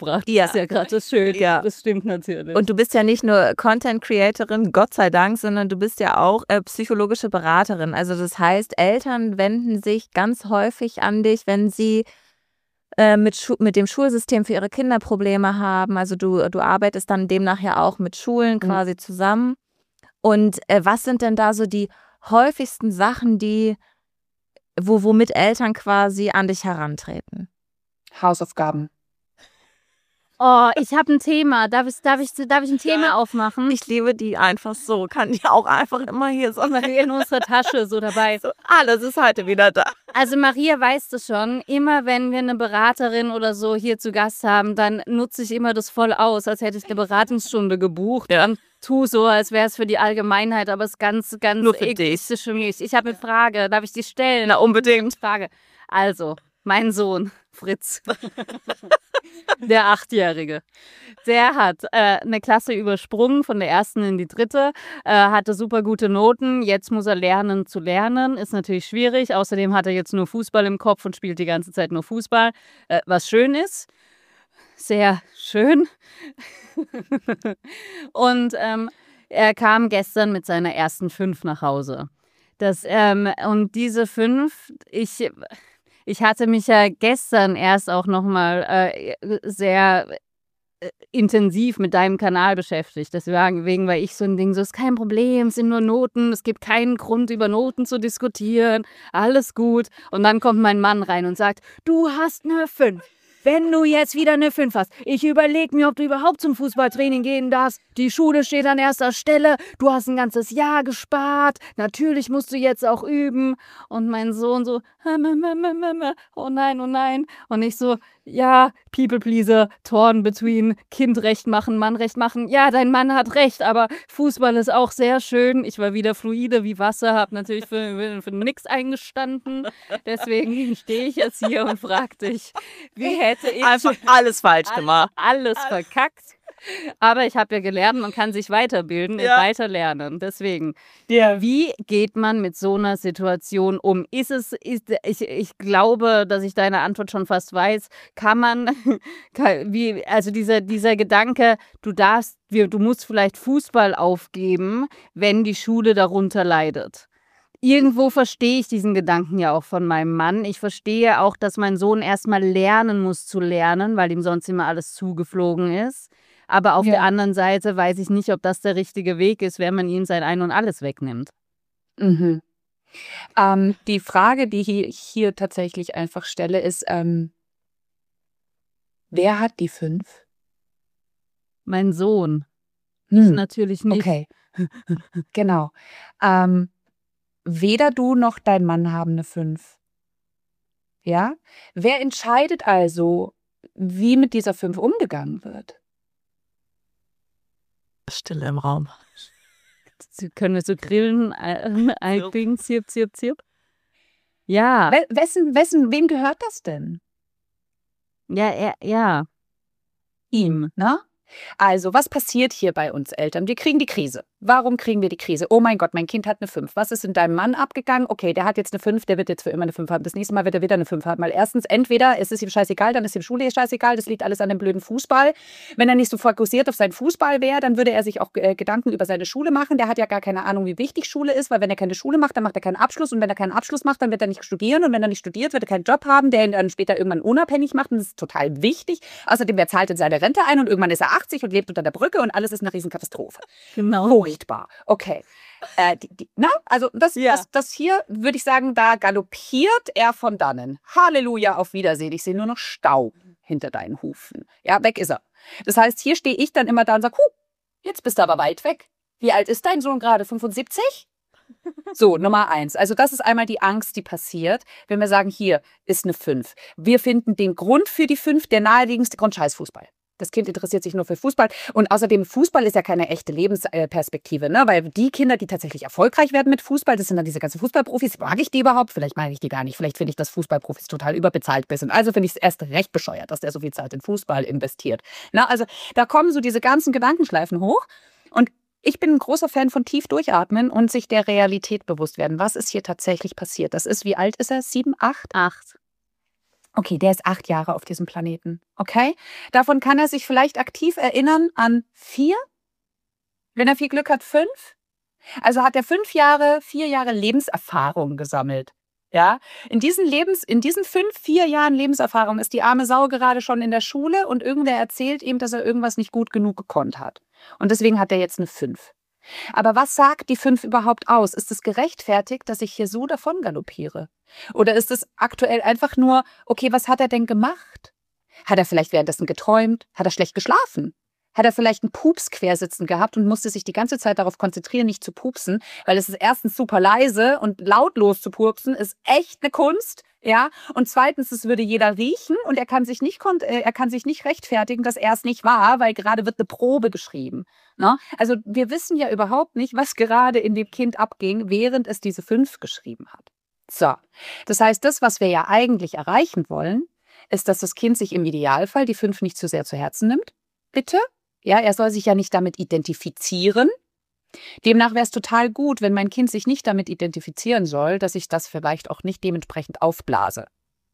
Das ist ja gerade das Schöne. Ja. Das stimmt natürlich. Und du bist ja nicht nur Content-Creatorin, Gott sei Dank, sondern du bist ja auch psychologische Beraterin. Also das heißt, Eltern wenden sich ganz häufig an dich, wenn sie mit dem Schulsystem für ihre Kinder Probleme haben. Also du arbeitest dann demnach ja auch mit Schulen quasi zusammen. Und was sind denn da so die häufigsten Sachen, womit Eltern quasi an dich herantreten? Hausaufgaben. Oh, ich habe ein Thema. Darf ich ein Thema aufmachen? Ich liebe die einfach so. Kann die auch einfach immer hier so in unserer Tasche so dabei. So, alles ist heute wieder da. Also Maria weiß das schon. Immer wenn wir eine Beraterin oder so hier zu Gast haben, dann nutze ich immer das voll aus, als hätte ich eine Beratungsstunde gebucht. Ja. Und tu so, als wäre es für die Allgemeinheit, aber es ist ganz, ganz Nur für egoistisch für mich. Ich habe eine Frage. Darf ich die stellen? Na, unbedingt. Frage. Also, mein Sohn, Fritz, der 8-Jährige, der hat eine Klasse übersprungen von der 1. in die 3., hatte super gute Noten, jetzt muss er lernen zu lernen, ist natürlich schwierig, außerdem hat er jetzt nur Fußball im Kopf und spielt die ganze Zeit nur Fußball, was schön ist, sehr schön. Und er kam gestern mit seiner ersten 5 nach Hause. Und diese 5, ich hatte mich ja gestern erst auch nochmal sehr intensiv mit deinem Kanal beschäftigt. Deswegen war ich so ein Ding, so ist kein Problem, es sind nur Noten, es gibt keinen Grund, über Noten zu diskutieren, alles gut. Und dann kommt mein Mann rein und sagt, du hast eine 5. Wenn du jetzt wieder eine 5 hast, ich überlege mir, ob du überhaupt zum Fußballtraining gehen darfst. Die Schule steht an erster Stelle. Du hast ein ganzes Jahr gespart. Natürlich musst du jetzt auch üben. Und mein Sohn so, oh nein, oh nein. Und ich so, ja, People Pleaser, torn between Kind recht machen, Mann recht machen. Ja, dein Mann hat recht, aber Fußball ist auch sehr schön. Ich war wieder fluide wie Wasser, habe natürlich für nix eingestanden. Deswegen stehe ich jetzt hier und frage dich, wie hätte ich Einfach alles falsch gemacht. alles verkackt. Aber ich habe ja gelernt, man kann sich weiterbilden, weiterlernen. Deswegen, wie geht man mit so einer Situation um? Ich glaube, dass ich deine Antwort schon fast weiß. Also dieser Gedanke, du musst vielleicht Fußball aufgeben, wenn die Schule darunter leidet. Irgendwo verstehe ich diesen Gedanken ja auch von meinem Mann. Ich verstehe auch, dass mein Sohn erstmal lernen muss zu lernen, weil ihm sonst immer alles zugeflogen ist. Aber auf der anderen Seite weiß ich nicht, ob das der richtige Weg ist, wenn man ihm sein Ein und Alles wegnimmt. Mhm. Die Frage, die ich hier tatsächlich einfach stelle, ist, wer hat die 5? Mein Sohn. Ich natürlich nicht. Okay, genau. Weder du noch dein Mann haben eine 5. Ja? Wer entscheidet also, wie mit dieser 5 umgegangen wird? Stille im Raum. Können wir so grillen? Ding, zirp, zirp, zirp. Ja. Wem gehört das denn? Ja. Ihm, ne? Also, was passiert hier bei uns Eltern? Wir kriegen die Krise. Warum kriegen wir die Krise? Oh mein Gott, mein Kind hat eine 5. Was ist in deinem Mann abgegangen? Okay, der hat jetzt eine 5, der wird jetzt für immer eine 5 haben. Das nächste Mal wird er wieder eine 5 haben. Weil erstens, entweder es ist ihm scheißegal, dann ist ihm Schule scheißegal. Das liegt alles an dem blöden Fußball. Wenn er nicht so fokussiert auf seinen Fußball wäre, dann würde er sich auch Gedanken über seine Schule machen. Der hat ja gar keine Ahnung, wie wichtig Schule ist, weil wenn er keine Schule macht, dann macht er keinen Abschluss. Und wenn er keinen Abschluss macht, dann wird er nicht studieren. Und wenn er nicht studiert, wird er keinen Job haben, der ihn dann später irgendwann unabhängig macht. Und das ist total wichtig. Außerdem, wer zahlt in seine Rente ein und irgendwann ist er 80 und lebt unter der Brücke und alles ist eine Riesenkatastrophe. Genau. Furchtbar. Okay. Also das hier, würde ich sagen, da galoppiert er von dannen. Halleluja, auf Wiedersehen. Ich sehe nur noch Staub hinter deinen Hufen. Ja, weg ist er. Das heißt, hier stehe ich dann immer da und sage, jetzt bist du aber weit weg. Wie alt ist dein Sohn gerade? 75? So, Nummer 1. Also das ist einmal die Angst, die passiert, wenn wir sagen, hier ist eine 5. Wir finden den Grund für die 5, der naheliegendste Grund, Scheißfußball. Das Kind interessiert sich nur für Fußball. Und außerdem, Fußball ist ja keine echte Lebensperspektive, ne? Weil die Kinder, die tatsächlich erfolgreich werden mit Fußball, das sind dann diese ganzen Fußballprofis. Mag ich die überhaupt? Vielleicht mag ich die gar nicht. Vielleicht finde ich, dass Fußballprofis total überbezahlt sind. Also finde ich es erst recht bescheuert, dass der so viel Zeit in Fußball investiert. Na, also da kommen so diese ganzen Gedankenschleifen hoch. Und ich bin ein großer Fan von tief durchatmen und sich der Realität bewusst werden. Was ist hier tatsächlich passiert? Das ist, wie alt ist er? 7, 8? 8. Okay, der ist 8 Jahre auf diesem Planeten. Okay? Davon kann er sich vielleicht aktiv erinnern an 4. Wenn er viel Glück hat, 5. Also hat er 4 Jahre Lebenserfahrung gesammelt. Ja? In diesen 4 Jahren Lebenserfahrung ist die arme Sau gerade schon in der Schule und irgendwer erzählt ihm, dass er irgendwas nicht gut genug gekonnt hat. Und deswegen hat er jetzt eine 5. Aber was sagt die 5 überhaupt aus? Ist es gerechtfertigt, dass ich hier so davon galoppiere? Oder ist es aktuell einfach nur, okay, was hat er denn gemacht? Hat er vielleicht währenddessen geträumt? Hat er schlecht geschlafen? Hat er vielleicht einen Pups quersitzen gehabt und musste sich die ganze Zeit darauf konzentrieren, nicht zu pupsen? Weil es ist erstens super leise und lautlos zu pupsen ist echt eine Kunst. Ja, und zweitens, es würde jeder riechen und er kann sich nicht rechtfertigen, dass er es nicht war, weil gerade wird eine Probe geschrieben. Ne? Also wir wissen ja überhaupt nicht, was gerade in dem Kind abging, während es diese 5 geschrieben hat. So, das heißt, das, was wir ja eigentlich erreichen wollen, ist, dass das Kind sich im Idealfall die 5 nicht zu sehr zu Herzen nimmt. Bitte? Ja, er soll sich ja nicht damit identifizieren. Demnach wäre es total gut, wenn mein Kind sich nicht damit identifizieren soll, dass ich das vielleicht auch nicht dementsprechend aufblase.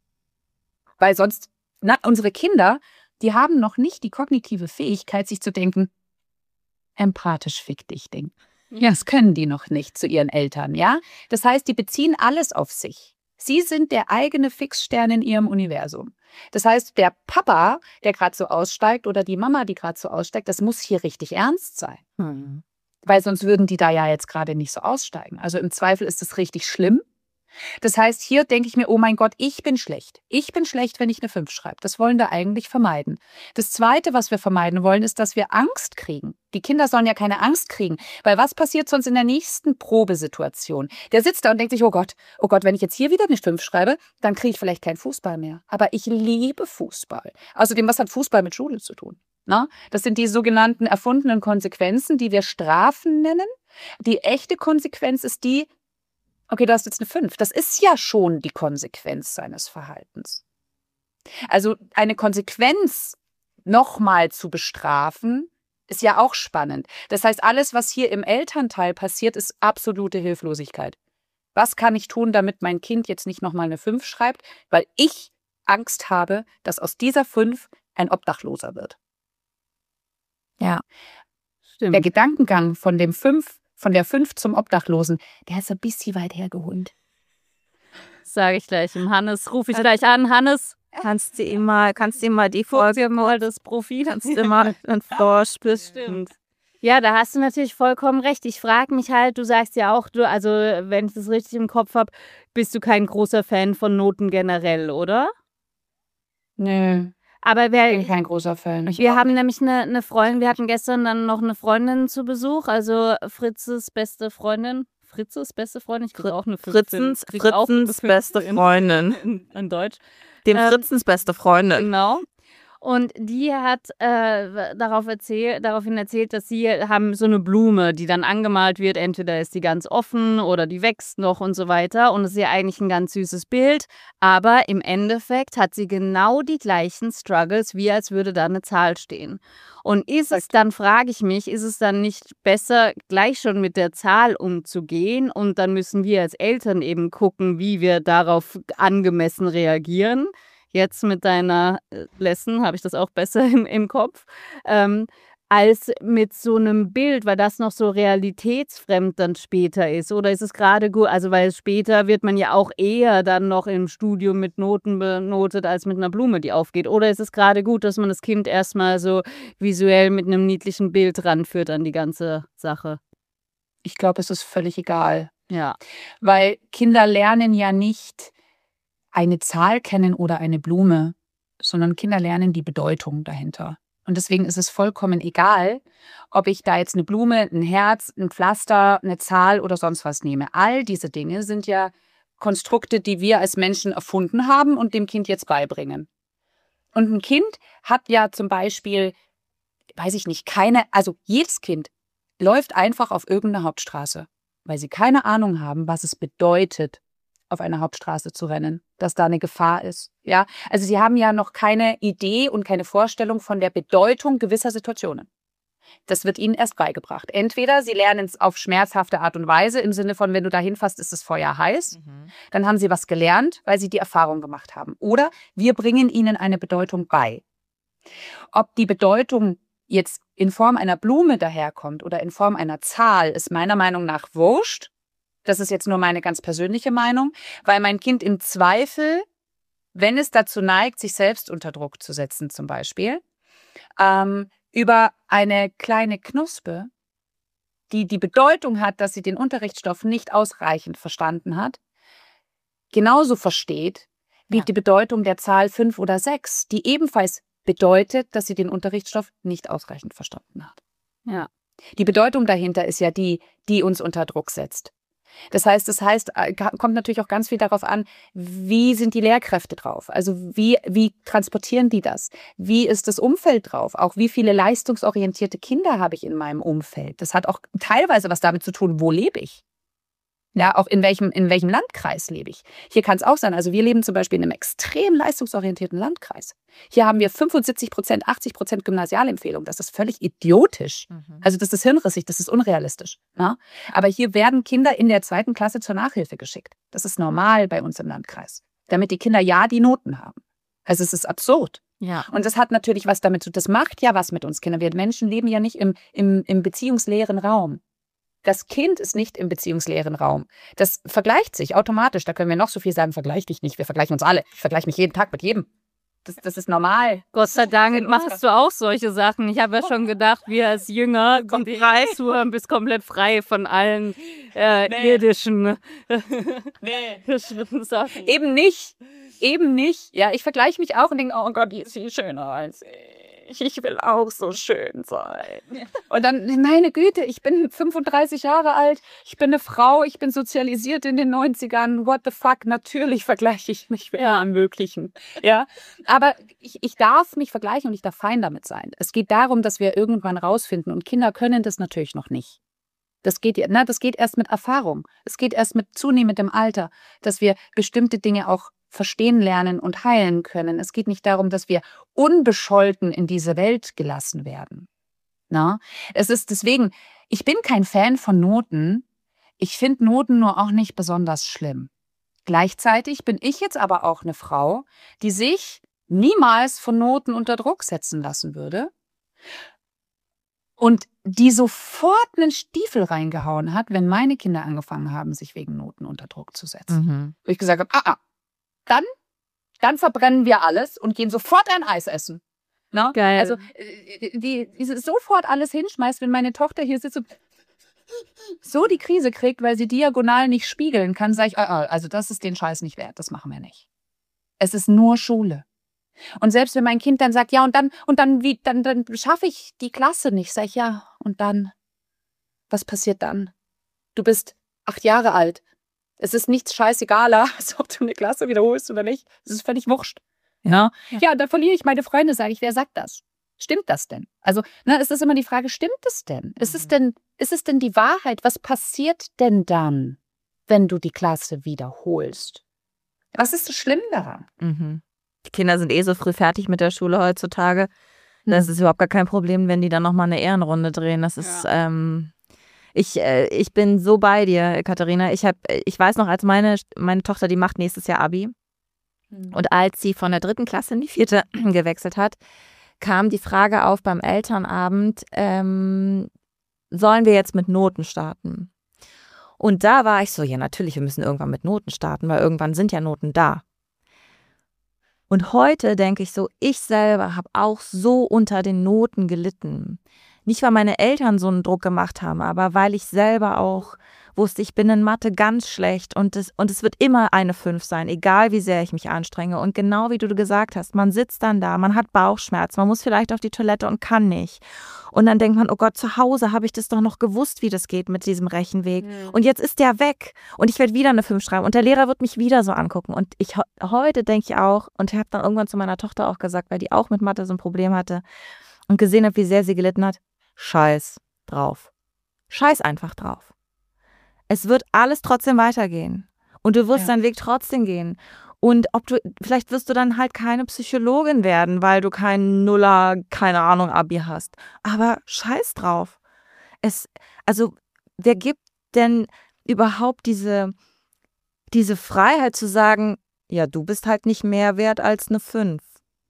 Weil sonst, unsere Kinder, die haben noch nicht die kognitive Fähigkeit, sich zu denken, empathisch fick dich, Ding. Ja, das können die noch nicht zu ihren Eltern, ja? Das heißt, die beziehen alles auf sich. Sie sind der eigene Fixstern in ihrem Universum. Das heißt, der Papa, der gerade so aussteigt oder die Mama, die gerade so aussteigt, das muss hier richtig ernst sein. Weil sonst würden die da ja jetzt gerade nicht so aussteigen. Also im Zweifel ist es richtig schlimm. Das heißt, hier denke ich mir, oh mein Gott, ich bin schlecht. Ich bin schlecht, wenn ich eine 5 schreibe. Das wollen wir eigentlich vermeiden. Das Zweite, was wir vermeiden wollen, ist, dass wir Angst kriegen. Die Kinder sollen ja keine Angst kriegen. Weil was passiert sonst in der nächsten Probesituation? Der sitzt da und denkt sich, oh Gott, wenn ich jetzt hier wieder eine 5 schreibe, dann kriege ich vielleicht keinen Fußball mehr. Aber ich liebe Fußball. Außerdem, was hat Fußball mit Schule zu tun? Na? Das sind die sogenannten erfundenen Konsequenzen, die wir Strafen nennen. Die echte Konsequenz ist die, okay, du hast jetzt eine 5. Das ist ja schon die Konsequenz seines Verhaltens. Also eine Konsequenz nochmal zu bestrafen, ist ja auch spannend. Das heißt, alles, was hier im Elternteil passiert, ist absolute Hilflosigkeit. Was kann ich tun, damit mein Kind jetzt nicht nochmal eine 5 schreibt? Weil ich Angst habe, dass aus dieser 5 ein Obdachloser wird. Ja, Stimmt. Der Gedankengang von der 5 zum Obdachlosen, der ist ein bisschen weit hergeholt. Sage ich gleich dem Hannes, rufe ich gleich an. Hannes, kannst du ihm mal die guck Folge dir mal das Profil an. kannst du mal ein Bestimmt. Ja, da hast du natürlich vollkommen recht. Ich frage mich halt, du sagst ja auch, also wenn ich das richtig im Kopf habe, bist du kein großer Fan von Noten generell, oder? Nö, Aber bin kein großer Fan. wir haben nämlich eine Freundin, wir hatten gestern dann noch eine Freundin zu Besuch, also Fritzes beste Freundin. Fritzes beste Freundin? Ich kriege auch eine 15. Fritzens beste Freundin. In Deutsch. Dem Fritzens beste Freundin. Genau. Und die hat daraufhin erzählt, dass sie haben so eine Blume, die dann angemalt wird. Entweder ist die ganz offen oder die wächst noch und so weiter. Und es ist ja eigentlich ein ganz süßes Bild. Aber im Endeffekt hat sie genau die gleichen Struggles, wie als würde da eine Zahl stehen. Und frage ich mich, ist es dann nicht besser, gleich schon mit der Zahl umzugehen? Und dann müssen wir als Eltern eben gucken, wie wir darauf angemessen reagieren. Jetzt mit deiner Lesson habe ich das auch besser im Kopf, als mit so einem Bild, weil das noch so realitätsfremd dann später ist. Oder ist es gerade gut, also weil später wird man ja auch eher dann noch im Studium mit Noten benotet, als mit einer Blume, die aufgeht. Oder ist es gerade gut, dass man das Kind erstmal so visuell mit einem niedlichen Bild ranführt an die ganze Sache? Ich glaube, es ist völlig egal. Ja. Weil Kinder lernen ja nicht eine Zahl kennen oder eine Blume, sondern Kinder lernen die Bedeutung dahinter. Und deswegen ist es vollkommen egal, ob ich da jetzt eine Blume, ein Herz, ein Pflaster, eine Zahl oder sonst was nehme. All diese Dinge sind ja Konstrukte, die wir als Menschen erfunden haben und dem Kind jetzt beibringen. Und ein Kind hat ja zum Beispiel, weiß ich nicht, also jedes Kind läuft einfach auf irgendeine Hauptstraße, weil sie keine Ahnung haben, was es bedeutet, auf einer Hauptstraße zu rennen, dass da eine Gefahr ist. Ja, also sie haben ja noch keine Idee und keine Vorstellung von der Bedeutung gewisser Situationen. Das wird ihnen erst beigebracht. Entweder sie lernen es auf schmerzhafte Art und Weise, im Sinne von, wenn du da hinfasst, ist das Feuer heiß. Dann haben sie was gelernt, weil sie die Erfahrung gemacht haben. Oder wir bringen ihnen eine Bedeutung bei. Ob die Bedeutung jetzt in Form einer Blume daherkommt oder in Form einer Zahl, ist meiner Meinung nach wurscht. Das ist jetzt nur meine ganz persönliche Meinung, weil mein Kind im Zweifel, wenn es dazu neigt, sich selbst unter Druck zu setzen zum Beispiel, über eine kleine Knospe, die die Bedeutung hat, dass sie den Unterrichtsstoff nicht ausreichend verstanden hat, genauso versteht wie die Bedeutung der Zahl 5 oder 6, die ebenfalls bedeutet, dass sie den Unterrichtsstoff nicht ausreichend verstanden hat. Ja. Die Bedeutung dahinter ist ja die uns unter Druck setzt. Das heißt, kommt natürlich auch ganz viel darauf an, wie sind die Lehrkräfte drauf? Also wie transportieren die das? Wie ist das Umfeld drauf? Auch wie viele leistungsorientierte Kinder habe ich in meinem Umfeld? Das hat auch teilweise was damit zu tun, wo lebe ich? Ja, auch in welchem Landkreis lebe ich? Hier kann es auch sein, also wir leben zum Beispiel in einem extrem leistungsorientierten Landkreis. Hier haben wir 75%, 80% Gymnasialempfehlung. Das ist völlig idiotisch. Also das ist hirnrissig, das ist unrealistisch. Ja? Aber hier werden Kinder in der 2. Klasse zur Nachhilfe geschickt. Das ist normal bei uns im Landkreis. Damit die Kinder ja die Noten haben. Also es ist absurd. Ja. Und das hat natürlich was damit zu tun. Das macht ja was mit uns Kindern. Wir Menschen leben ja nicht im beziehungsleeren Raum. Das Kind ist nicht im beziehungsleeren Raum. Das vergleicht sich automatisch. Da können wir noch so viel sagen, vergleich dich nicht. Wir vergleichen uns alle. Ich vergleiche mich jeden Tag mit jedem. Das ist normal. Gott sei Dank machst du auch solche Sachen. Ich habe ja schon gedacht, wir als Jünger zuhören, bist komplett frei von allen irdischen Sachen. Eben nicht. Ja, ich vergleiche mich auch und denke, oh Gott, die ist viel schöner als ich. Ich will auch so schön sein. Und dann, meine Güte, ich bin 35 Jahre alt, ich bin eine Frau, ich bin sozialisiert in den 90ern. What the fuck? Natürlich vergleiche ich mich mit allem Möglichen. Ja? Aber ich darf mich vergleichen und ich darf fein damit sein. Es geht darum, dass wir irgendwann rausfinden und Kinder können das natürlich noch nicht. Das geht erst mit Erfahrung. Es geht erst mit zunehmendem Alter, dass wir bestimmte Dinge auch verstehen lernen und heilen können. Es geht nicht darum, dass wir unbescholten in diese Welt gelassen werden. Na? Es ist deswegen, ich bin kein Fan von Noten. Ich finde Noten nur auch nicht besonders schlimm. Gleichzeitig bin ich jetzt aber auch eine Frau, die sich niemals von Noten unter Druck setzen lassen würde und die sofort einen Stiefel reingehauen hat, wenn meine Kinder angefangen haben, sich wegen Noten unter Druck zu setzen. Wo ich gesagt habe, dann verbrennen wir alles und gehen sofort ein Eis essen. Na? Geil. Also die sofort alles hinschmeißt, wenn meine Tochter hier sitzt und so die Krise kriegt, weil sie diagonal nicht spiegeln kann, sage ich, also das ist den Scheiß nicht wert, das machen wir nicht. Es ist nur Schule. Und selbst wenn mein Kind dann sagt, ja, und dann schaffe ich die Klasse nicht, sage ich, ja, und dann, was passiert dann? Du bist 8 Jahre alt. Es ist nichts scheißegaler, als ob du eine Klasse wiederholst oder nicht. Es ist völlig wurscht. Ja, da verliere ich meine Freunde, sage ich, wer sagt das? Stimmt das denn? Also, es ist immer die Frage, stimmt es denn? Ist es denn die Wahrheit? Was passiert denn dann, wenn du die Klasse wiederholst? Was ist so schlimm daran? Die Kinder sind so früh fertig mit der Schule heutzutage. Das ist überhaupt gar kein Problem, wenn die dann nochmal eine Ehrenrunde drehen. Das ist, ich bin so bei dir, Katharina. Ich weiß noch, als meine Tochter, die macht nächstes Jahr Abi. Und als sie von der 3. Klasse in die 4. gewechselt hat, kam die Frage auf beim Elternabend, sollen wir jetzt mit Noten starten? Und da war ich so, ja natürlich, wir müssen irgendwann mit Noten starten, weil irgendwann sind ja Noten da. Und heute denke ich so, ich selber habe auch so unter den Noten gelitten. Nicht, weil meine Eltern so einen Druck gemacht haben, aber weil ich selber auch wusste, ich bin in Mathe ganz schlecht und es wird immer eine 5 sein, egal wie sehr ich mich anstrenge. Und genau wie du gesagt hast, man sitzt dann da, man hat Bauchschmerzen, man muss vielleicht auf die Toilette und kann nicht. Und dann denkt man, oh Gott, zu Hause habe ich das doch noch gewusst, wie das geht mit diesem Rechenweg. Und jetzt ist der weg und ich werde wieder eine 5 schreiben und der Lehrer wird mich wieder so angucken. Und heute denke ich auch, und ich habe dann irgendwann zu meiner Tochter auch gesagt, weil die auch mit Mathe so ein Problem hatte und gesehen hat, wie sehr sie gelitten hat, scheiß drauf. Scheiß einfach drauf. Es wird alles trotzdem weitergehen. Und du wirst deinen Weg trotzdem gehen. Und vielleicht wirst du dann halt keine Psychologin werden, weil du keinen Nuller, keine Ahnung, Abi hast. Aber scheiß drauf. Also, wer gibt denn überhaupt diese Freiheit zu sagen, ja, du bist halt nicht mehr wert als eine 5.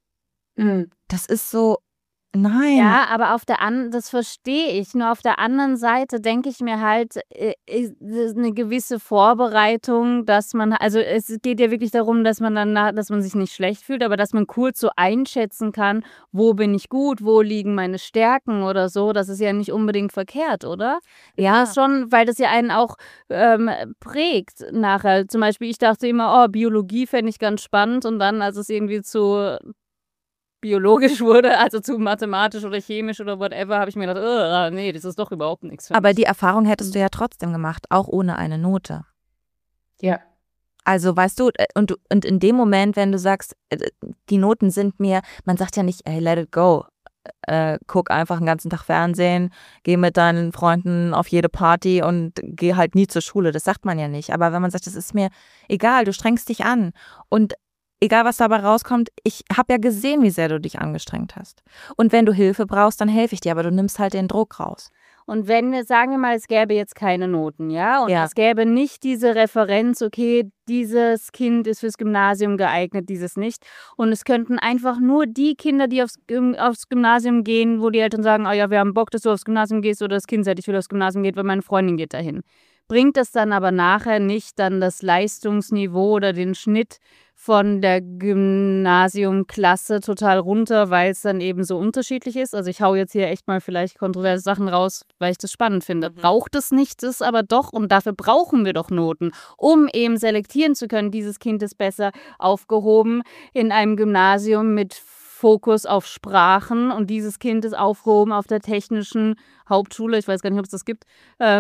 Das ist so, nein. Ja, aber das verstehe ich. Nur auf der anderen Seite denke ich mir halt, ist eine gewisse Vorbereitung, dass man, also es geht ja wirklich darum, dass man sich nicht schlecht fühlt, aber dass man kurz so einschätzen kann, wo bin ich gut, wo liegen meine Stärken oder so. Das ist ja nicht unbedingt verkehrt, oder? Ja, schon, weil das ja einen auch prägt nachher. Zum Beispiel, ich dachte immer, Biologie fände ich ganz spannend und dann, als es irgendwie zu biologisch wurde, also zu mathematisch oder chemisch oder whatever, habe ich mir gedacht, nee, das ist doch überhaupt nichts für mich. Aber die Erfahrung hättest du ja trotzdem gemacht, auch ohne eine Note. Ja. Also weißt du, und in dem Moment, wenn du sagst, die Noten sind mir, man sagt ja nicht, hey, let it go. Guck einfach den ganzen Tag Fernsehen, geh mit deinen Freunden auf jede Party und geh halt nie zur Schule. Das sagt man ja nicht. Aber wenn man sagt, das ist mir egal, du strengst dich an und egal, was dabei rauskommt, ich habe ja gesehen, wie sehr du dich angestrengt hast. Und wenn du Hilfe brauchst, dann helfe ich dir, aber du nimmst halt den Druck raus. Und wenn, sagen wir mal, es gäbe jetzt keine Noten, ja? Und Ja. es gäbe nicht diese Referenz, okay, dieses Kind ist fürs Gymnasium geeignet, dieses nicht. Und es könnten einfach nur die Kinder, die aufs Gymnasium gehen, wo die Eltern sagen, oh ja, wir haben Bock, dass du aufs Gymnasium gehst oder das Kind sagt, ich will aufs Gymnasium gehen, weil meine Freundin geht dahin. Bringt das dann aber nachher nicht dann das Leistungsniveau oder den Schnitt von der Gymnasiumklasse total runter, weil es dann eben so unterschiedlich ist? Also ich hau jetzt hier echt mal vielleicht kontroverse Sachen raus, weil ich das spannend finde. Braucht es nicht, das aber doch, und dafür brauchen wir doch Noten, um eben selektieren zu können, dieses Kind ist besser aufgehoben in einem Gymnasium mit Fokus auf Sprachen und dieses Kind ist aufgehoben auf der technischen Hauptschule, ich weiß gar nicht, ob es das gibt,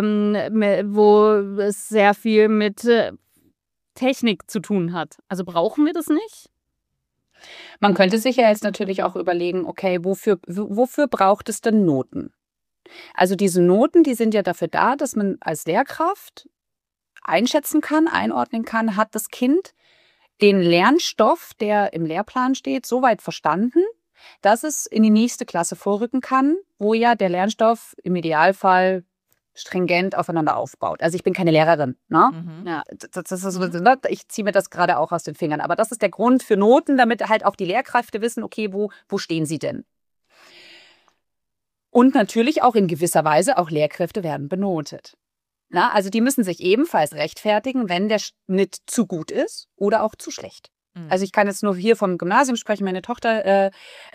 wo es sehr viel mit Technik zu tun hat. Also brauchen wir das nicht? Man könnte sich ja jetzt natürlich auch überlegen, okay, wofür braucht es denn Noten? Also diese Noten, die sind ja dafür da, dass man als Lehrkraft einschätzen kann, einordnen kann, hat das Kind den Lernstoff, der im Lehrplan steht, so weit verstanden, dass es in die nächste Klasse vorrücken kann, wo ja der Lernstoff im Idealfall stringent aufeinander aufbaut. Also ich bin keine Lehrerin, ne? Ja, ich ziehe mir das gerade auch aus den Fingern. Aber das ist der Grund für Noten, damit halt auch die Lehrkräfte wissen, okay, wo stehen sie denn? Und natürlich auch in gewisser Weise, auch Lehrkräfte werden benotet. Na, also die müssen sich ebenfalls rechtfertigen, wenn der Schnitt zu gut ist oder auch zu schlecht. Also ich kann jetzt nur hier vom Gymnasium sprechen. Meine Tochter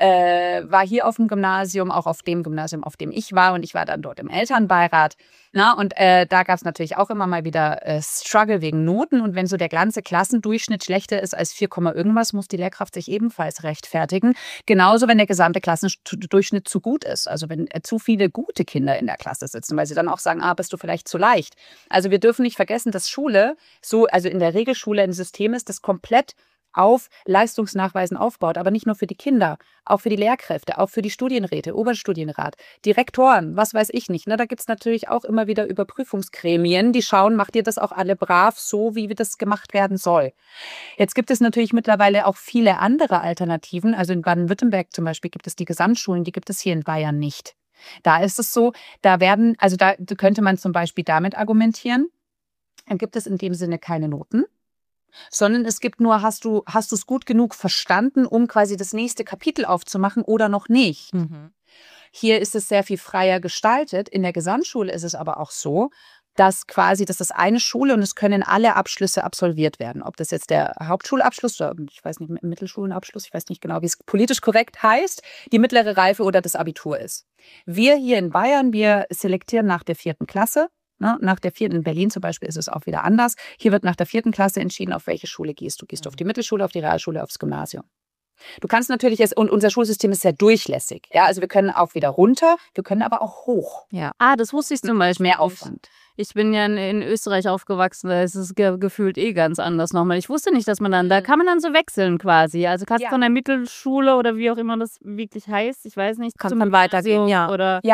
war hier auf dem Gymnasium, auch auf dem Gymnasium, auf dem ich war. Und ich war dann dort im Elternbeirat. Na, und da gab es natürlich auch immer mal wieder Struggle wegen Noten. Und wenn so der ganze Klassendurchschnitt schlechter ist als 4, irgendwas, muss die Lehrkraft sich ebenfalls rechtfertigen. Genauso, wenn der gesamte Klassendurchschnitt zu gut ist. Also wenn zu viele gute Kinder in der Klasse sitzen, weil sie dann auch sagen, bist du vielleicht zu leicht. Also wir dürfen nicht vergessen, dass Schule, also in der Regelschule ein System ist, das komplett auf Leistungsnachweisen aufbaut, aber nicht nur für die Kinder, auch für die Lehrkräfte, auch für die Studienräte, Oberstudienrat, Direktoren, was weiß ich nicht. Ne? Da gibt es natürlich auch immer wieder Überprüfungsgremien, die schauen, macht ihr das auch alle brav, so wie das gemacht werden soll. Jetzt gibt es natürlich mittlerweile auch viele andere Alternativen. Also in Baden-Württemberg zum Beispiel gibt es die Gesamtschulen, die gibt es hier in Bayern nicht. Da ist es so, da könnte man zum Beispiel damit argumentieren, dann gibt es in dem Sinne keine Noten, sondern es gibt nur, hast du es gut genug verstanden, um quasi das nächste Kapitel aufzumachen oder noch nicht. Hier ist es sehr viel freier gestaltet. In der Gesamtschule ist es aber auch so, dass das ist eine Schule und es können alle Abschlüsse absolviert werden. Ob das jetzt der Hauptschulabschluss oder ich weiß nicht, Mittelschulenabschluss, ich weiß nicht genau, wie es politisch korrekt heißt, die mittlere Reife oder das Abitur ist. Wir hier in Bayern, wir selektieren nach der 4. Klasse. Nach der 4. in Berlin zum Beispiel ist es auch wieder anders. Hier wird nach der 4. Klasse entschieden, auf welche Schule gehst du. Gehst du auf die Mittelschule, auf die Realschule, aufs Gymnasium. Du kannst natürlich und unser Schulsystem ist sehr durchlässig. Ja, also wir können auch wieder runter, wir können aber auch hoch. Ja. Das wusste ich zum Beispiel. Mehr Aufwand. Ich bin ja in Österreich aufgewachsen, da ist es gefühlt ganz anders nochmal. Ich wusste nicht, dass da kann man dann so wechseln quasi. Also kannst du von der Mittelschule oder wie auch immer das wirklich heißt, ich weiß nicht. Kannst dann weitergehen, ja. Oder, ja.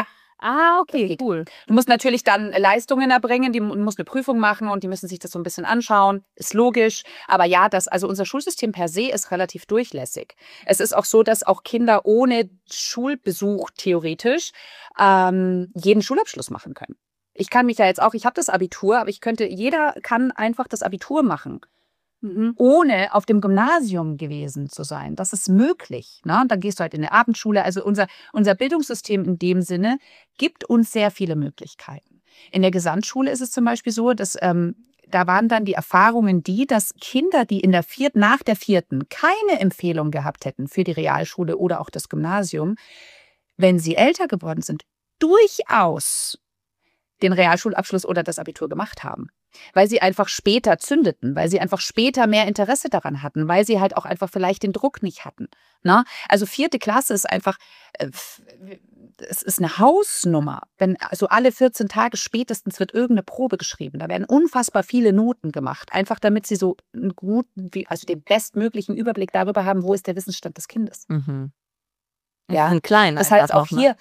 Ah, okay, geht. cool. Du musst natürlich dann Leistungen erbringen, du musst eine Prüfung machen und die müssen sich das so ein bisschen anschauen. Ist logisch. Aber ja, also unser Schulsystem per se ist relativ durchlässig. Es ist auch so, dass auch Kinder ohne Schulbesuch theoretisch jeden Schulabschluss machen können. Ich kann mich ja jetzt auch, ich habe das Abitur, aber jeder kann einfach das Abitur machen, ohne auf dem Gymnasium gewesen zu sein. Das ist möglich. Ne? Dann gehst du halt in eine Abendschule. Also unser Bildungssystem in dem Sinne gibt uns sehr viele Möglichkeiten. In der Gesamtschule ist es zum Beispiel so, dass da waren dann die Erfahrungen dass Kinder, die nach der 4. keine Empfehlung gehabt hätten für die Realschule oder auch das Gymnasium, wenn sie älter geworden sind, durchaus den Realschulabschluss oder das Abitur gemacht haben. Weil sie einfach später zündeten, weil sie einfach später mehr Interesse daran hatten, weil sie halt auch einfach vielleicht den Druck nicht hatten. Ne? Also 4. Klasse ist einfach, es ist eine Hausnummer. Also alle 14 Tage spätestens wird irgendeine Probe geschrieben. Da werden unfassbar viele Noten gemacht, einfach damit sie so einen den bestmöglichen Überblick darüber haben, wo ist der Wissensstand des Kindes. Ja, ein kleiner. Das heißt auch hier,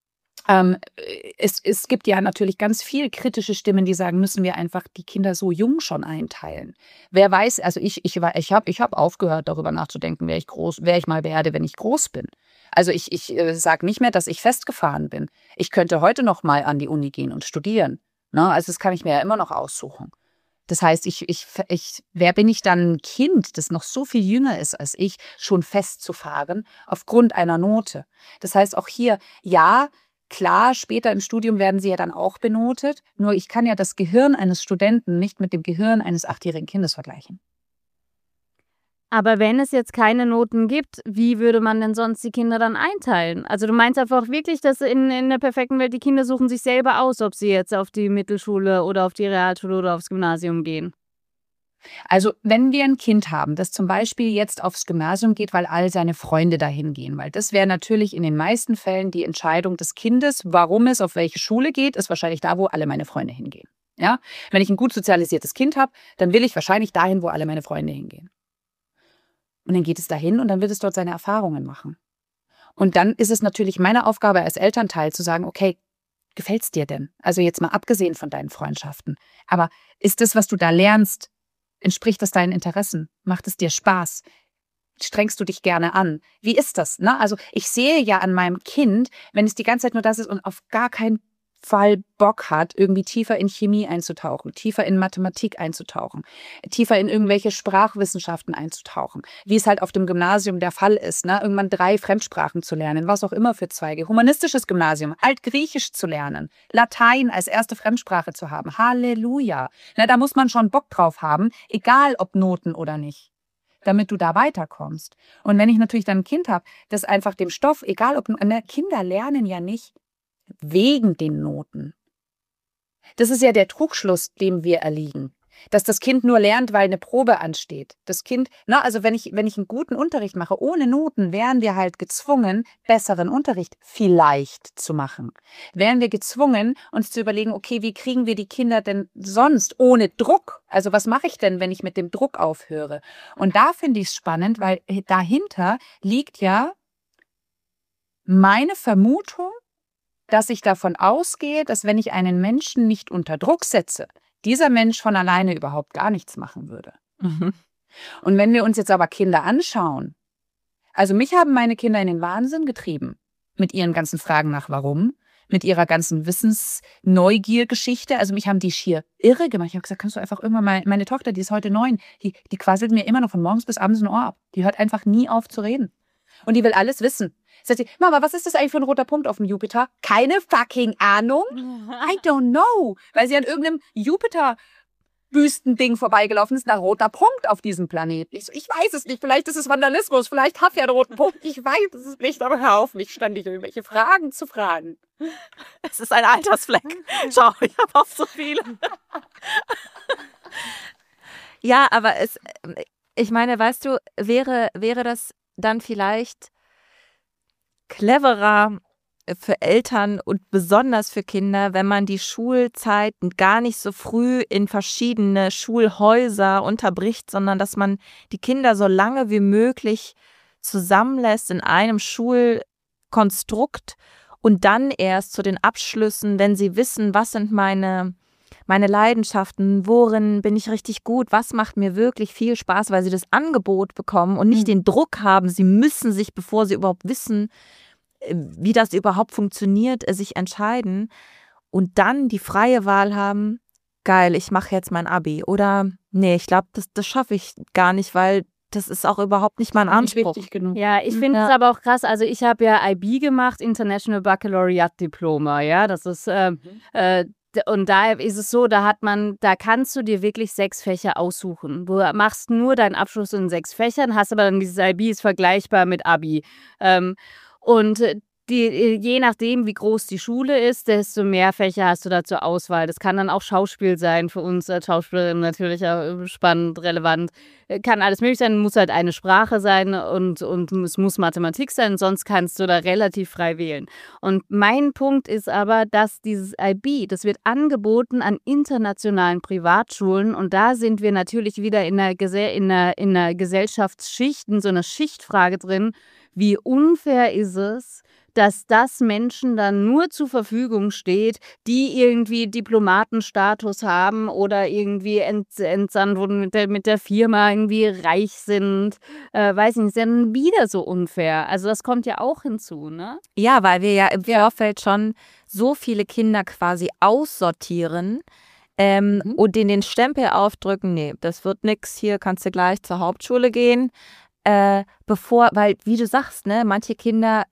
es gibt ja natürlich ganz viel kritische Stimmen, die sagen, müssen wir einfach die Kinder so jung schon einteilen. Wer weiß, also ich hab aufgehört, darüber nachzudenken, wer ich mal werde, wenn ich groß bin. Also ich sage nicht mehr, dass ich festgefahren bin. Ich könnte heute noch mal an die Uni gehen und studieren. Ne? Also das kann ich mir ja immer noch aussuchen. Das heißt, wer bin ich dann, ein Kind, das noch so viel jünger ist als ich, schon festzufahren aufgrund einer Note? Das heißt auch hier, ja, klar, später im Studium werden sie ja dann auch benotet. Nur ich kann ja das Gehirn eines Studenten nicht mit dem Gehirn eines 8-jährigen Kindes vergleichen. Aber wenn es jetzt keine Noten gibt, wie würde man denn sonst die Kinder dann einteilen? Also du meinst einfach wirklich, dass in der perfekten Welt die Kinder suchen sich selber aus, ob sie jetzt auf die Mittelschule oder auf die Realschule oder aufs Gymnasium gehen? Also wenn wir ein Kind haben, das zum Beispiel jetzt aufs Gymnasium geht, weil all seine Freunde dahin gehen, weil das wäre natürlich in den meisten Fällen die Entscheidung des Kindes, warum es auf welche Schule geht, ist wahrscheinlich da, wo alle meine Freunde hingehen. Ja? Wenn ich ein gut sozialisiertes Kind habe, dann will ich wahrscheinlich dahin, wo alle meine Freunde hingehen. Und dann geht es dahin und dann wird es dort seine Erfahrungen machen. Und dann ist es natürlich meine Aufgabe als Elternteil zu sagen, okay, gefällt's dir denn? Also jetzt mal abgesehen von deinen Freundschaften. Aber ist das, was du da lernst, entspricht das deinen Interessen? Macht es dir Spaß? Strengst du dich gerne an? Wie ist das? Ne? Also ich sehe ja an meinem Kind, wenn es die ganze Zeit nur das ist und auf gar keinen Fall Bock hat, irgendwie tiefer in Chemie einzutauchen, tiefer in Mathematik einzutauchen, tiefer in irgendwelche Sprachwissenschaften einzutauchen, wie es halt auf dem Gymnasium der Fall ist, ne? Irgendwann 3 Fremdsprachen zu lernen, was auch immer für Zweige, humanistisches Gymnasium, Altgriechisch zu lernen, Latein als erste Fremdsprache zu haben, Halleluja. Ne, da muss man schon Bock drauf haben, egal ob Noten oder nicht, damit du da weiterkommst. Und wenn ich natürlich dann ein Kind habe, das einfach dem Stoff, egal ob, ne, Kinder lernen ja nicht wegen den Noten. Das ist ja der Trugschluss, dem wir erliegen. Dass das Kind nur lernt, weil eine Probe ansteht. Das Kind, also wenn ich einen guten Unterricht mache, ohne Noten, wären wir halt gezwungen, besseren Unterricht vielleicht zu machen. Wären wir gezwungen, uns zu überlegen, okay, wie kriegen wir die Kinder denn sonst ohne Druck? Also was mache ich denn, wenn ich mit dem Druck aufhöre? Und da finde ich es spannend, weil dahinter liegt ja meine Vermutung, dass ich davon ausgehe, dass wenn ich einen Menschen nicht unter Druck setze, dieser Mensch von alleine überhaupt gar nichts machen würde. Und wenn wir uns jetzt aber Kinder anschauen, also mich haben meine Kinder in den Wahnsinn getrieben mit ihren ganzen Fragen nach Warum, mit ihrer ganzen Wissensneugiergeschichte. Also mich haben die schier irre gemacht. Ich habe gesagt, kannst du einfach irgendwann mal, meine Tochter, die ist heute 9, die quasselt mir immer noch von morgens bis abends ein Ohr ab. Die hört einfach nie auf zu reden. Und die will alles wissen. Sagt sie, Mama, was ist das eigentlich für ein roter Punkt auf dem Jupiter? Keine fucking Ahnung. I don't know. Weil sie an irgendeinem Jupiter-Wüstending vorbeigelaufen ist, ein roter Punkt auf diesem Planeten. Ich so, ich weiß es nicht. Vielleicht ist es Vandalismus. Vielleicht hat er einen roten Punkt. Ich weiß es nicht. Aber hör auf, mich ständig irgendwelche Fragen zu fragen. Es ist ein Altersfleck. Schau, ich habe auch so viele. Ja, aber ich meine, weißt du, wäre das dann vielleicht cleverer für Eltern und besonders für Kinder, wenn man die Schulzeit gar nicht so früh in verschiedene Schulhäuser unterbricht, sondern dass man die Kinder so lange wie möglich zusammenlässt in einem Schulkonstrukt, Und dann erst zu den Abschlüssen, wenn sie wissen, was sind meine Leidenschaften, worin bin ich richtig gut, was macht mir wirklich viel Spaß, weil sie das Angebot bekommen und nicht den Druck haben, sie müssen sich, bevor sie überhaupt wissen, wie das überhaupt funktioniert, sich entscheiden und dann die freie Wahl haben, geil, ich mache jetzt mein Abi oder nee, ich glaube, das schaffe ich gar nicht, weil das ist auch überhaupt nicht mein Anspruch. Nicht wichtig genug. Ja, ich finde es aber auch krass. Also ich habe ja IB gemacht, International Baccalaureate Diploma. Ja, das ist und da ist es so, da kannst du dir wirklich 6 Fächer aussuchen. Du machst nur deinen Abschluss in 6 Fächern, hast aber dann dieses IB ist vergleichbar mit Abi. Und je nachdem, wie groß die Schule ist, desto mehr Fächer hast du da zur Auswahl. Das kann dann auch Schauspiel sein, für uns als Schauspielerin natürlich auch spannend, relevant. Kann alles möglich sein, muss halt eine Sprache sein und es muss Mathematik sein, sonst kannst du da relativ frei wählen. Und mein Punkt ist aber, dass dieses IB, das wird angeboten an internationalen Privatschulen und da sind wir natürlich wieder in einer Gesellschaftsschicht, in so einer Schichtfrage drin. Wie unfair ist es, dass das Menschen dann nur zur Verfügung steht, die irgendwie Diplomatenstatus haben oder irgendwie entsandt wurden mit der Firma, irgendwie reich sind. Weiß nicht, ist dann wieder so unfair. Also das kommt ja auch hinzu, ne? Ja, weil wir ja im Vorfeld schon so viele Kinder quasi aussortieren und denen den Stempel aufdrücken, nee, das wird nix, hier kannst du gleich zur Hauptschule gehen. Weil, wie du sagst, ne, manche Kinder,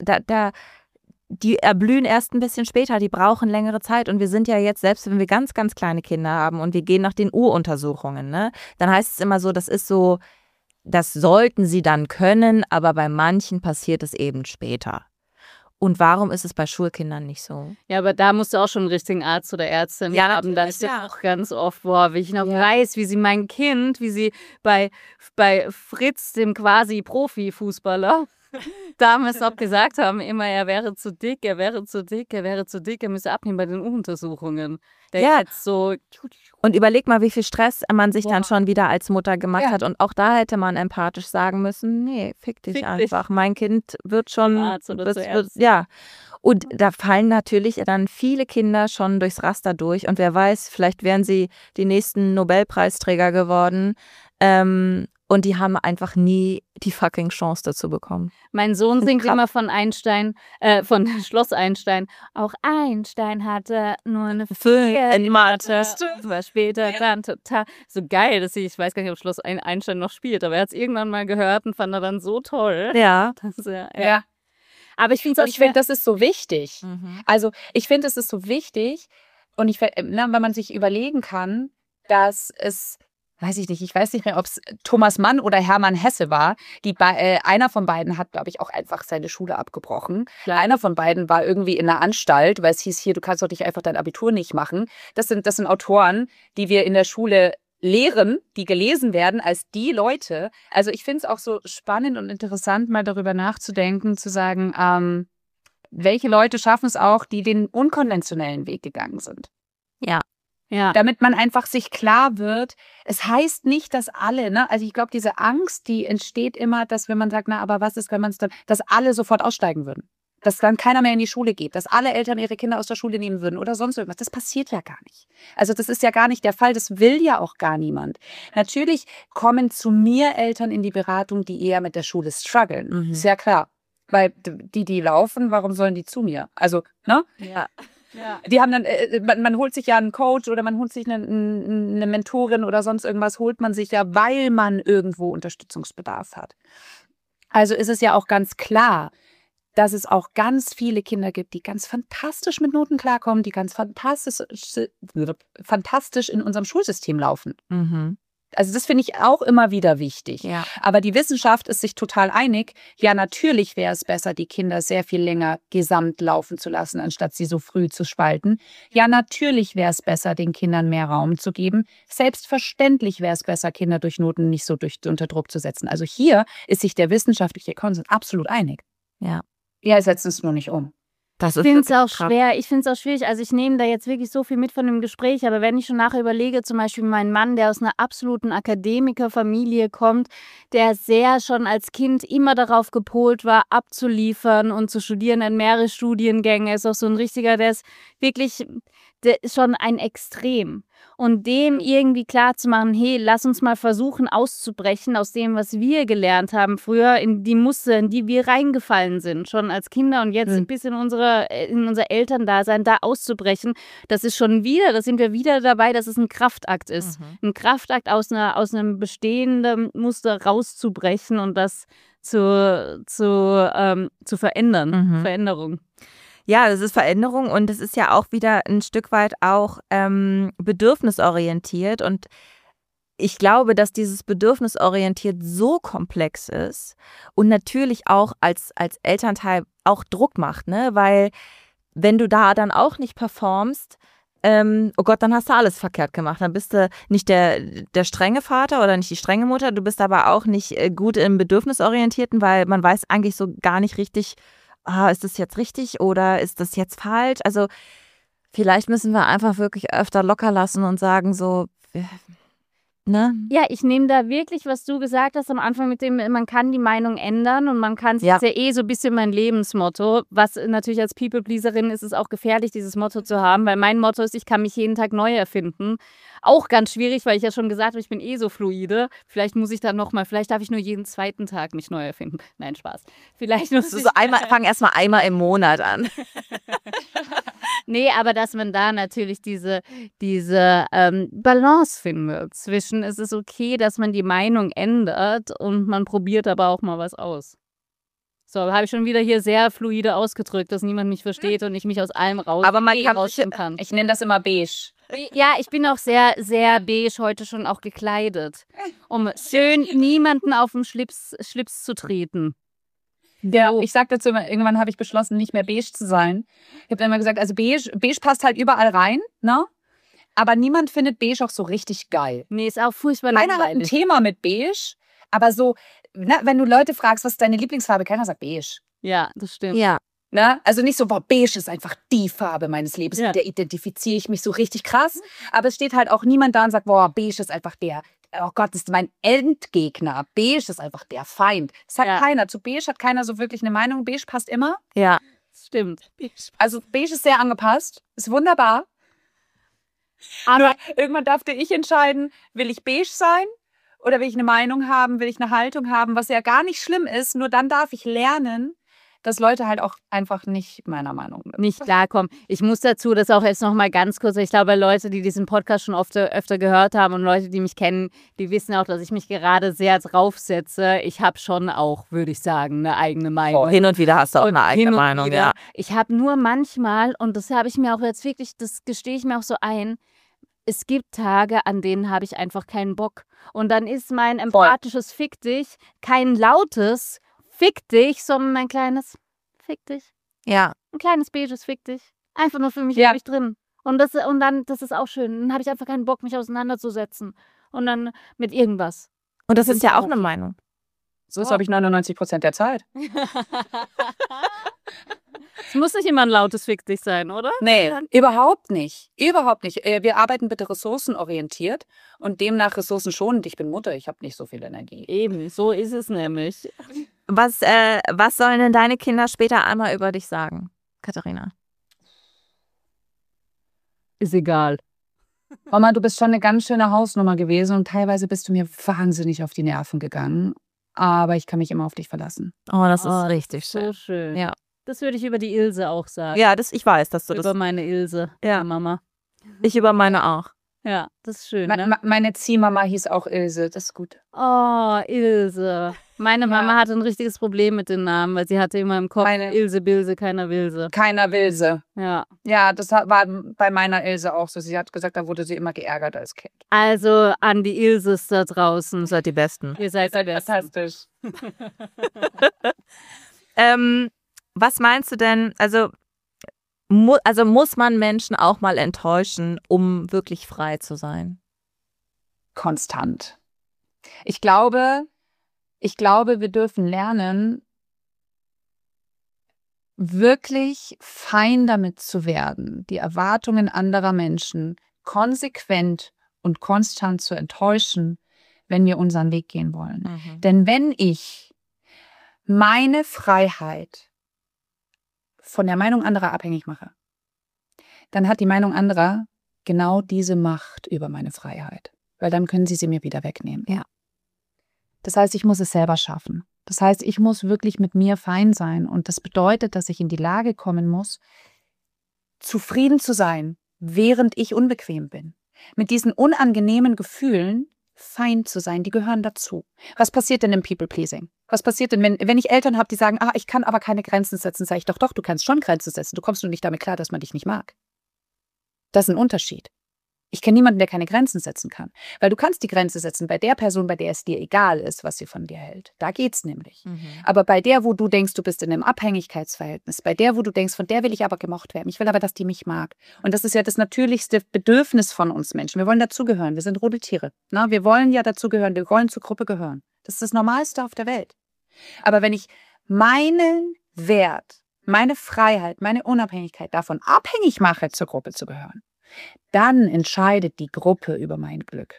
die erblühen erst ein bisschen später, die brauchen längere Zeit und wir sind ja jetzt, selbst wenn wir ganz, ganz kleine Kinder haben und wir gehen nach den Uruntersuchungen, ne, dann heißt es immer so, das ist so, das sollten sie dann können, aber bei manchen passiert es eben später. Und warum ist es bei Schulkindern nicht so? Ja, aber da musst du auch schon einen richtigen Arzt oder Ärztin haben. Da ist ja auch ganz oft, wie ich noch weiß, wie sie mein Kind, wie sie bei Fritz, dem quasi Profifußballer, damals auch gesagt haben, immer, er wäre zu dick, er müsse abnehmen bei den Untersuchungen. Jetzt so. Und überleg mal, wie viel Stress man sich dann schon wieder als Mutter gemacht hat. Und auch da hätte man empathisch sagen müssen, nee, fick dich einfach. Mein Kind wird schon, Und da fallen natürlich dann viele Kinder schon durchs Raster durch. Und wer weiß, vielleicht wären sie die nächsten Nobelpreisträger geworden. Und die haben einfach nie die fucking Chance dazu bekommen. Mein Sohn singt immer von von Schloss Einstein. Auch Einstein hatte nur eine 4 in Mathe. War später dann total so geil, dass ich weiß gar nicht, ob Schloss Einstein noch spielt, aber er hat es irgendwann mal gehört und fand er dann so toll. Ja. Aber ich finde das ist so wichtig. Also ich finde, es ist so wichtig und wenn man sich überlegen kann, dass es ich weiß nicht mehr, ob es Thomas Mann oder Hermann Hesse war. Einer von beiden hat, glaube ich, auch einfach seine Schule abgebrochen. Klar. Einer von beiden war irgendwie in einer Anstalt, weil es hieß hier, du kannst doch nicht einfach dein Abitur nicht machen. Das sind Autoren, die wir in der Schule lehren, die gelesen werden als die Leute. Also ich finde es auch so spannend und interessant, mal darüber nachzudenken, zu sagen, welche Leute schaffen es auch, die den unkonventionellen Weg gegangen sind. Ja. Damit man einfach sich klar wird, es heißt nicht, dass alle, ne, also ich glaube, diese Angst, die entsteht immer, dass wenn man sagt, na, aber was ist, wenn man es dann, dass alle sofort aussteigen würden. Dass dann keiner mehr in die Schule geht, dass alle Eltern ihre Kinder aus der Schule nehmen würden oder sonst irgendwas. Das passiert ja gar nicht. Also das ist ja gar nicht der Fall, das will ja auch gar niemand. Natürlich kommen zu mir Eltern in die Beratung, die eher mit der Schule strugglen. Ist ja klar. Weil die laufen, warum sollen die zu mir? Also, ne? Ja. Die haben dann, man holt sich ja einen Coach oder man holt sich eine Mentorin oder sonst irgendwas, holt man sich ja, weil man irgendwo Unterstützungsbedarf hat. Also ist es ja auch ganz klar, dass es auch ganz viele Kinder gibt, die ganz fantastisch mit Noten klarkommen, die ganz fantastisch in unserem Schulsystem laufen. Also das finde ich auch immer wieder wichtig. Ja. Aber die Wissenschaft ist sich total einig. Ja, natürlich wäre es besser, die Kinder sehr viel länger gesamt laufen zu lassen, anstatt sie so früh zu spalten. Ja, natürlich wäre es besser, den Kindern mehr Raum zu geben. Selbstverständlich wäre es besser, Kinder durch Noten nicht so unter Druck zu setzen. Also hier ist sich der wissenschaftliche Konsens absolut einig. Ja. Ja, setzen es nur nicht um. Das Ich ist finde es wirklich auch krass. schwer. Ich finde es auch schwierig. Also ich nehme da jetzt wirklich so viel mit von dem Gespräch, aber wenn ich schon nachher überlege, zum Beispiel mein Mann, der aus einer absoluten Akademikerfamilie kommt, der sehr schon als Kind immer darauf gepolt war, abzuliefern und zu studieren, in mehrere Studiengänge, ist auch so ein richtiger, der ist wirklich, der ist schon ein Extrem. Und dem irgendwie klarzumachen, hey, lass uns mal versuchen auszubrechen aus dem, was wir gelernt haben früher, in die Muster, in die wir reingefallen sind, schon als Kinder und jetzt bis in unser Elterndasein, da auszubrechen, das ist schon wieder, da sind wir wieder dabei, dass es ein Kraftakt ist. Ein Kraftakt aus einem bestehenden Muster rauszubrechen und das zu verändern. Veränderung. Ja, das ist Veränderung und es ist ja auch wieder ein Stück weit auch bedürfnisorientiert und ich glaube, dass dieses bedürfnisorientiert so komplex ist und natürlich auch als Elternteil auch Druck macht, ne? Weil wenn du da dann auch nicht performst, oh Gott, dann hast du alles verkehrt gemacht. Dann bist du nicht der strenge Vater oder nicht die strenge Mutter, du bist aber auch nicht gut im Bedürfnisorientierten, weil man weiß eigentlich so gar nicht richtig, ist das jetzt richtig oder ist das jetzt falsch? Also vielleicht müssen wir einfach wirklich öfter locker lassen und sagen so, ne? Ja, ich nehme da wirklich, was du gesagt hast am Anfang mit dem, man kann die Meinung ändern und man kann, es ist ja eh so ein bisschen mein Lebensmotto, was natürlich als People-Pleaserin ist es auch gefährlich, dieses Motto zu haben, weil mein Motto ist, ich kann mich jeden Tag neu erfinden. Auch ganz schwierig, weil ich ja schon gesagt habe, ich bin eh so fluide. Vielleicht muss ich dann nochmal, vielleicht darf ich nur jeden zweiten Tag mich neu erfinden. Nein, Spaß. Vielleicht muss So fang erstmal einmal im Monat an. Nee, aber dass man da natürlich diese Balance findet zwischen, es ist okay, dass man die Meinung ändert und man probiert aber auch mal was aus. So, habe ich schon wieder hier sehr fluide ausgedrückt, dass niemand mich versteht und ich mich aus allem Aber man kann rausnehmen kann. Ich nenne das immer beige. Ja, ich bin auch sehr, sehr beige heute schon auch gekleidet, um schön niemanden auf den Schlips zu treten. Ja, ich sag dazu immer, irgendwann habe ich beschlossen, nicht mehr beige zu sein. Ich habe dann immer gesagt, also beige passt halt überall rein, ne? Aber niemand findet beige auch so richtig geil. Nee, ist auch furchtbar Keiner hat ein langweilig. Thema mit beige, aber so, ne, wenn du Leute fragst, was ist deine Lieblingsfarbe, keiner sagt beige. Ja, das stimmt. Ja. Ne? Also nicht so, boah, beige ist einfach die Farbe meines Lebens, Ja. mit der identifiziere ich mich so richtig krass. Aber es steht halt auch niemand da und sagt, boah, beige ist einfach oh Gott, das ist mein Endgegner. Beige ist einfach der Feind. Das sagt keiner. Zu beige hat keiner so wirklich eine Meinung. Beige passt immer. Ja. Das stimmt. Also beige ist sehr angepasst. Ist wunderbar. Aber irgendwann darf ich entscheiden, will ich beige sein oder will ich eine Meinung haben, will ich eine Haltung haben, was ja gar nicht schlimm ist. Nur dann darf ich lernen, dass Leute halt auch einfach nicht meiner Meinung sind. Nicht klarkommen. Ich muss dazu das auch jetzt noch mal ganz kurz, ich glaube, Leute, die diesen Podcast schon öfter gehört haben und Leute, die mich kennen, die wissen auch, dass ich mich gerade sehr draufsetze. Ich habe schon auch, würde ich sagen, eine eigene Meinung. Hin und wieder hast du auch eine eigene Hin und Meinung, wieder. ja. Ich habe nur manchmal, und das habe ich mir auch jetzt wirklich, das gestehe ich mir auch so ein, es gibt Tage, an denen habe ich einfach keinen Bock. Und dann ist mein empathisches Fick dich kein lautes Fick dich, sondern ein kleines Fick dich. Ja. Ein kleines beiges Fick dich. Einfach nur für mich drin. Und das ist auch schön. Dann habe ich einfach keinen Bock, mich auseinanderzusetzen. Und dann mit irgendwas. Und das ist ja auch eine Meinung. So ist, glaube ich, 99% der Zeit. Es muss nicht immer ein lautes Fick dich sein, oder? Nee, überhaupt nicht. Überhaupt nicht. Wir arbeiten bitte ressourcenorientiert und demnach ressourcenschonend. Ich bin Mutter, ich habe nicht so viel Energie. Eben, so ist es nämlich. Was sollen denn deine Kinder später einmal über dich sagen, Katharina? Ist egal. Mama, du bist schon eine ganz schöne Hausnummer gewesen und teilweise bist du mir wahnsinnig auf die Nerven gegangen. Aber ich kann mich immer auf dich verlassen. Oh, das ist richtig schön. So schön. Ja. Das würde ich über die Ilse auch sagen. Ja, ich weiß, dass du über das. meine Ilse, Ja. Mama. Ich über meine auch. Ja, das ist schön, ne? Meine Ziehmama hieß auch Ilse, das ist gut. Oh, Ilse. Meine Mama hatte ein richtiges Problem mit den Namen, weil sie hatte immer im Kopf Ilse, Bilse, keiner will sie. Keiner will sie. Ja. Ja, das war bei meiner Ilse auch so. Sie hat gesagt, da wurde sie immer geärgert als Kind. Also an die Ilses da draußen. Ihr seid die Besten. Ihr seid die Besten. Fantastisch. Was meinst du denn, also muss man Menschen auch mal enttäuschen, um wirklich frei zu sein? Konstant. Ich glaube, wir dürfen lernen, wirklich fein damit zu werden, die Erwartungen anderer Menschen konsequent und konstant zu enttäuschen, wenn wir unseren Weg gehen wollen. Denn wenn ich meine Freiheit von der Meinung anderer abhängig mache, dann hat die Meinung anderer genau diese Macht über meine Freiheit. Weil dann können sie mir wieder wegnehmen. Ja. Das heißt, ich muss es selber schaffen. Das heißt, ich muss wirklich mit mir fein sein. Und das bedeutet, dass ich in die Lage kommen muss, zufrieden zu sein, während ich unbequem bin. Mit diesen unangenehmen Gefühlen fein zu sein, die gehören dazu. Was passiert denn im People-Pleasing? Was passiert denn, wenn ich Eltern habe, die sagen, ich kann aber keine Grenzen setzen, sage ich, doch, du kannst schon Grenzen setzen. Du kommst nur nicht damit klar, dass man dich nicht mag. Das ist ein Unterschied. Ich kenne niemanden, der keine Grenzen setzen kann. Weil du kannst die Grenze setzen bei der Person, bei der es dir egal ist, was sie von dir hält. Da geht's nämlich. Aber bei der, wo du denkst, du bist in einem Abhängigkeitsverhältnis, bei der, wo du denkst, von der will ich aber gemocht werden. Ich will aber, dass die mich mag. Und das ist ja das natürlichste Bedürfnis von uns Menschen. Wir wollen dazugehören. Wir sind Rudeltiere. Na, wir wollen ja dazugehören. Wir wollen zur Gruppe gehören. Das ist das Normalste auf der Welt. Aber wenn ich meinen Wert, meine Freiheit, meine Unabhängigkeit davon abhängig mache, zur Gruppe zu gehören, dann entscheidet die Gruppe über mein Glück.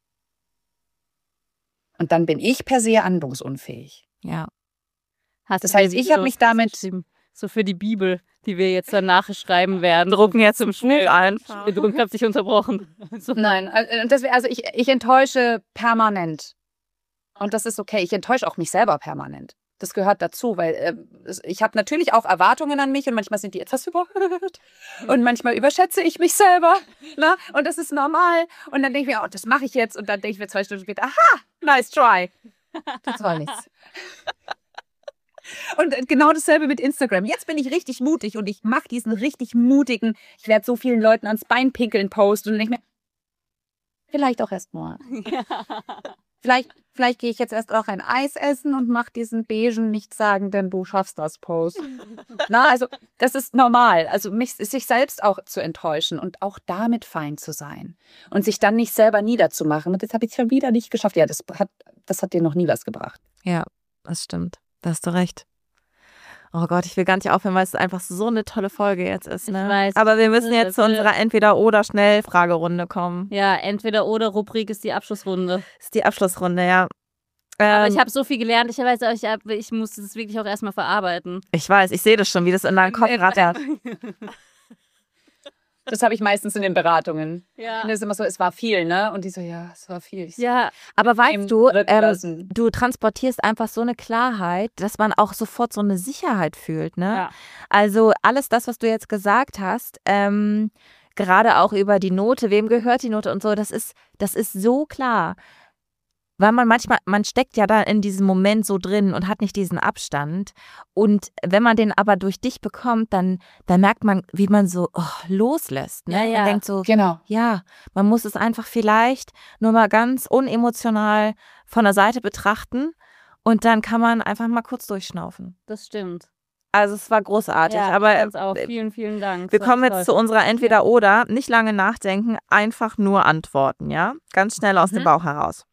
Und dann bin ich per se handlungsunfähig. Ja. Das heißt, ich habe mich damit... So für die Bibel, die wir jetzt danach schreiben werden. Drucken jetzt zum Schnitt einfach. Der Druck hat dich unterbrochen. Nein, also ich enttäusche permanent. Und das ist okay. Ich enttäusche auch mich selber permanent. Das gehört dazu, weil ich habe natürlich auch Erwartungen an mich und manchmal sind die etwas überhöht und manchmal überschätze ich mich selber. Ne? Und das ist normal. Und dann denke ich mir, das mache ich jetzt. Und dann denke ich mir 2 Stunden später, aha, nice try. Das war nichts. Und genau dasselbe mit Instagram. Jetzt bin ich richtig mutig und ich mache diesen richtig mutigen, ich werde so vielen Leuten ans Bein pinkeln Post und dann denke ich mir, vielleicht auch erst morgen. Vielleicht gehe ich jetzt erst auch ein Eis essen und mache diesen beigen nichtssagenden Du schaffst das Post. Na, also das ist normal. Also sich selbst auch zu enttäuschen und auch damit fein zu sein. Und sich dann nicht selber niederzumachen. Und das habe ich schon wieder nicht geschafft. Ja, das hat dir noch nie was gebracht. Ja, das stimmt. Da hast du recht. Oh Gott, ich will gar nicht aufhören, weil es einfach so eine tolle Folge jetzt ist. Ne? Ich weiß. Aber wir müssen jetzt zu unserer Entweder-oder-Schnell-Fragerunde kommen. Ja, Entweder-oder-Rubrik ist die Abschlussrunde. Das ist die Abschlussrunde, ja. Aber ich habe so viel gelernt. Ich weiß, ich musste das wirklich auch erstmal verarbeiten. Ich weiß, ich sehe das schon, wie das in deinem Kopf rattert. Das habe ich meistens in den Beratungen. Ja. Und das ist immer so, es war viel, ne? Und die so, ja, es war viel. Ich so, Ja, Aber weißt du, lassen. du transportierst einfach so eine Klarheit, dass man auch sofort so eine Sicherheit fühlt, ne? Ja. Also alles das, was du jetzt gesagt hast, gerade auch über die Note, wem gehört die Note und so, das ist so klar. Weil man steckt ja da in diesem Moment so drin und hat nicht diesen Abstand. Und wenn man den aber durch dich bekommt, dann merkt man, wie man so loslässt. Ne? Ja. Man denkt so, Genau. ja, man muss es einfach vielleicht nur mal ganz unemotional von der Seite betrachten und dann kann man einfach mal kurz durchschnaufen. das stimmt. Also es war großartig, Ja, aber ganz auch. Vielen, vielen Dank. wir Das war kommen jetzt zu toll. unserer Entweder-Oder. Nicht lange nachdenken, einfach nur antworten, ja? Ganz schnell aus dem Bauch heraus.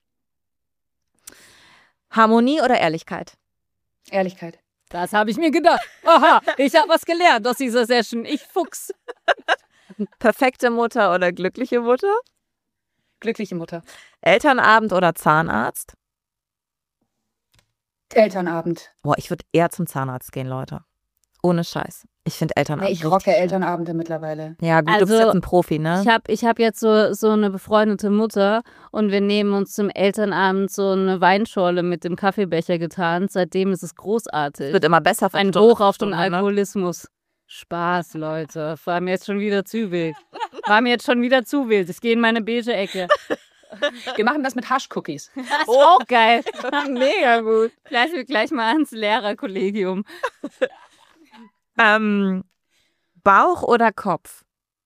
Harmonie oder Ehrlichkeit? Ehrlichkeit. Das habe ich mir gedacht. Aha, ich habe was gelernt aus dieser Session. Ich Fuchs. Perfekte Mutter oder glückliche Mutter? Glückliche Mutter. Elternabend oder Zahnarzt? Elternabend. Boah, ich würde eher zum Zahnarzt gehen, Leute. Ohne Scheiß. Ich finde Elternabend. Ich rocke Elternabende mittlerweile. Ja, gut, du bist Also, jetzt ein Profi, ne? Ich hab jetzt so eine befreundete Mutter und wir nehmen uns zum Elternabend so eine Weinschorle mit dem Kaffeebecher getan. Seitdem ist es großartig. Wird immer besser. von Ein Stunde Hoch zu auf den Stunde, ne? Alkoholismus. Spaß, Leute. War mir jetzt schon wieder zu wild. Ich gehe in meine beige Ecke. Wir machen das mit Hasch-Cookies. Das ist auch geil. Mega gut. Gleich mal ans Lehrerkollegium. Bauch oder Kopf?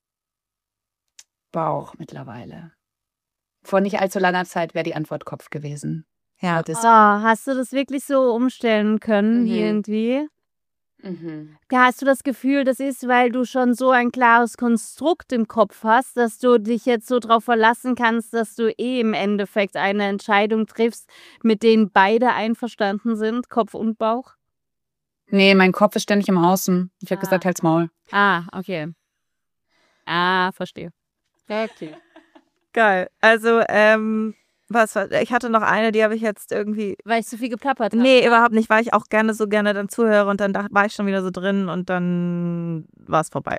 Bauch mittlerweile. Vor nicht allzu langer Zeit wäre die Antwort Kopf gewesen. Ja. Das ist, Hast du das wirklich so umstellen können, Mhm. irgendwie? Mhm. Hast du das Gefühl, das ist, weil du schon so ein klares Konstrukt im Kopf hast, dass du dich jetzt so drauf verlassen kannst, dass du im Endeffekt eine Entscheidung triffst, mit denen beide einverstanden sind, Kopf und Bauch? Nee, mein Kopf ist ständig im Außen. Ich habe gesagt, halt's Maul. Okay. Verstehe. Okay. Geil. Also, ich hatte noch eine, die habe ich jetzt irgendwie. Weil ich so viel geplappert habe. Nee, überhaupt nicht, weil ich auch gerne dann zuhöre und dann war ich schon wieder so drin und dann war es vorbei.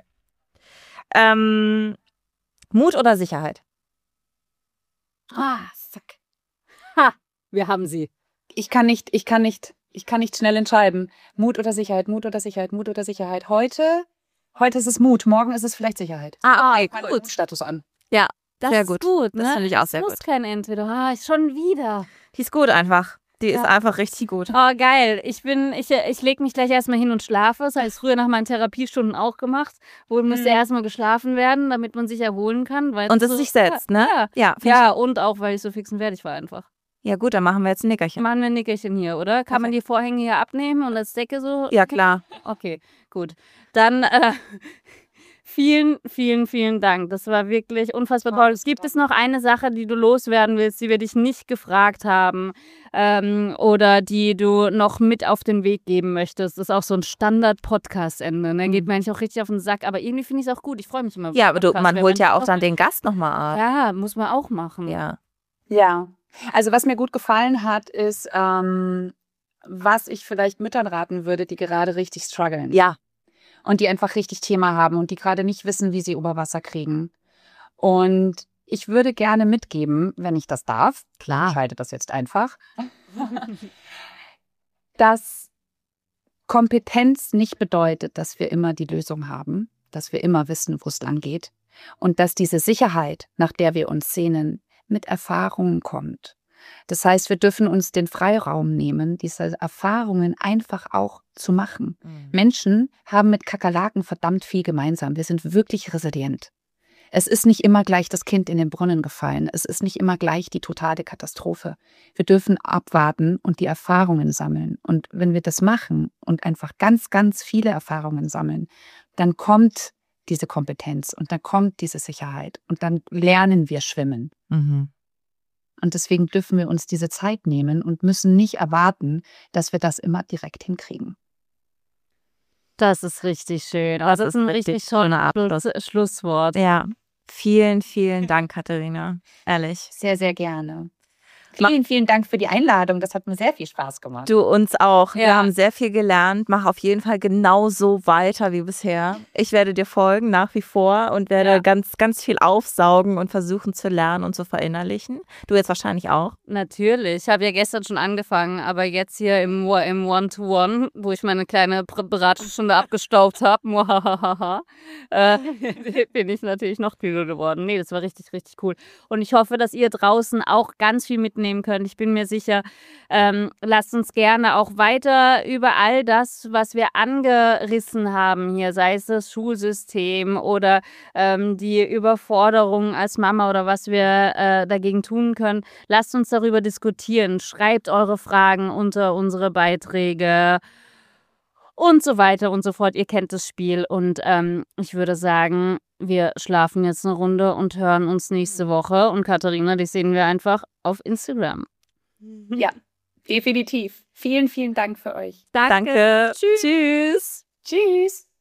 Mut oder Sicherheit? Zack. Wir haben sie. Ich kann nicht schnell entscheiden. Mut oder Sicherheit, Mut oder Sicherheit, Mut oder Sicherheit. Heute ist es Mut, morgen ist es vielleicht Sicherheit. Okay, Mein gut. Status an. Ja, Das sehr ist gut. gut, ne? Das finde ich auch sehr muss gut. kein Entweder. Ist schon wieder. Die ist gut einfach. Die ist Ja. einfach richtig gut. Oh, geil. Ich lege mich gleich erstmal hin und schlafe. Das habe ich früher nach meinen Therapiestunden auch gemacht. Wo musste erstmal geschlafen werden, damit man sich erholen kann. Weil Und das sich setzt, ne? Ja, find ja, und auch, weil ich so fix und fertig war einfach. Ja gut, dann machen wir jetzt ein Nickerchen. Machen wir ein Nickerchen hier, oder? Kann man die Vorhänge hier abnehmen und als Decke so? Ja, klar. Okay, gut. Dann vielen, vielen, vielen Dank. Das war wirklich unfassbar toll. Gibt es noch eine Sache, die du loswerden willst, die wir dich nicht gefragt haben oder die du noch mit auf den Weg geben möchtest? Das ist auch so ein Standard-Podcast-Ende. Ne? Geht mir eigentlich auch richtig auf den Sack, aber irgendwie finde ich es auch gut. Ich freue mich immer. Ja, aber man holt ja auch dann dann den Gast nochmal ab. Ja, muss man auch machen. Ja. Ja. Also was mir gut gefallen hat, ist, was ich vielleicht Müttern raten würde, die gerade richtig strugglen. Ja. Und die einfach richtig Thema haben und die gerade nicht wissen, wie sie über Wasser kriegen. Und ich würde gerne mitgeben, wenn ich das darf, Klar. entscheide das jetzt einfach, dass Kompetenz nicht bedeutet, dass wir immer die Lösung haben, dass wir immer wissen, wo es lang geht und dass diese Sicherheit, nach der wir uns sehnen, mit Erfahrungen kommt. Das heißt, wir dürfen uns den Freiraum nehmen, diese Erfahrungen einfach auch zu machen. Menschen haben mit Kakerlaken verdammt viel gemeinsam. Wir sind wirklich resilient. Es ist nicht immer gleich das Kind in den Brunnen gefallen. Es ist nicht immer gleich die totale Katastrophe. Wir dürfen abwarten und die Erfahrungen sammeln. Und wenn wir das machen und einfach ganz, ganz viele Erfahrungen sammeln, dann kommt diese Kompetenz und dann kommt diese Sicherheit und dann lernen wir schwimmen. Mhm. Und deswegen dürfen wir uns diese Zeit nehmen und müssen nicht erwarten, dass wir das immer direkt hinkriegen. Das ist richtig schön. Das ist ein richtig schöner Schlusswort. Ja. Vielen, vielen Dank, Katharina. Ehrlich. Sehr, sehr gerne. Vielen, vielen Dank für die Einladung. Das hat mir sehr viel Spaß gemacht. Du uns auch. Wir Ja. haben sehr viel gelernt. Mach auf jeden Fall genauso weiter wie bisher. Ich werde dir folgen nach wie vor und werde ganz, ganz viel aufsaugen und versuchen zu lernen und zu verinnerlichen. Du jetzt wahrscheinlich auch. Natürlich. Ich habe ja gestern schon angefangen, aber jetzt hier im One-to-One, wo ich meine kleine Beratungsstunde abgestaubt habe, bin ich natürlich noch klüger geworden. Nee, das war richtig, richtig cool. Und ich hoffe, dass ihr draußen auch ganz viel mitnehmen könnt. Ich bin mir sicher, lasst uns gerne auch weiter über all das, was wir angerissen haben hier, sei es das Schulsystem oder die Überforderung als Mama oder was wir dagegen tun können. Lasst uns darüber diskutieren. Schreibt eure Fragen unter unsere Beiträge und so weiter und so fort. Ihr kennt das Spiel und ich würde sagen, wir schlafen jetzt eine Runde und hören uns nächste Woche. Und Katharina, die sehen wir einfach auf Instagram. Ja, definitiv. Vielen, vielen Dank für euch. Danke. Tschüss. Tschüss.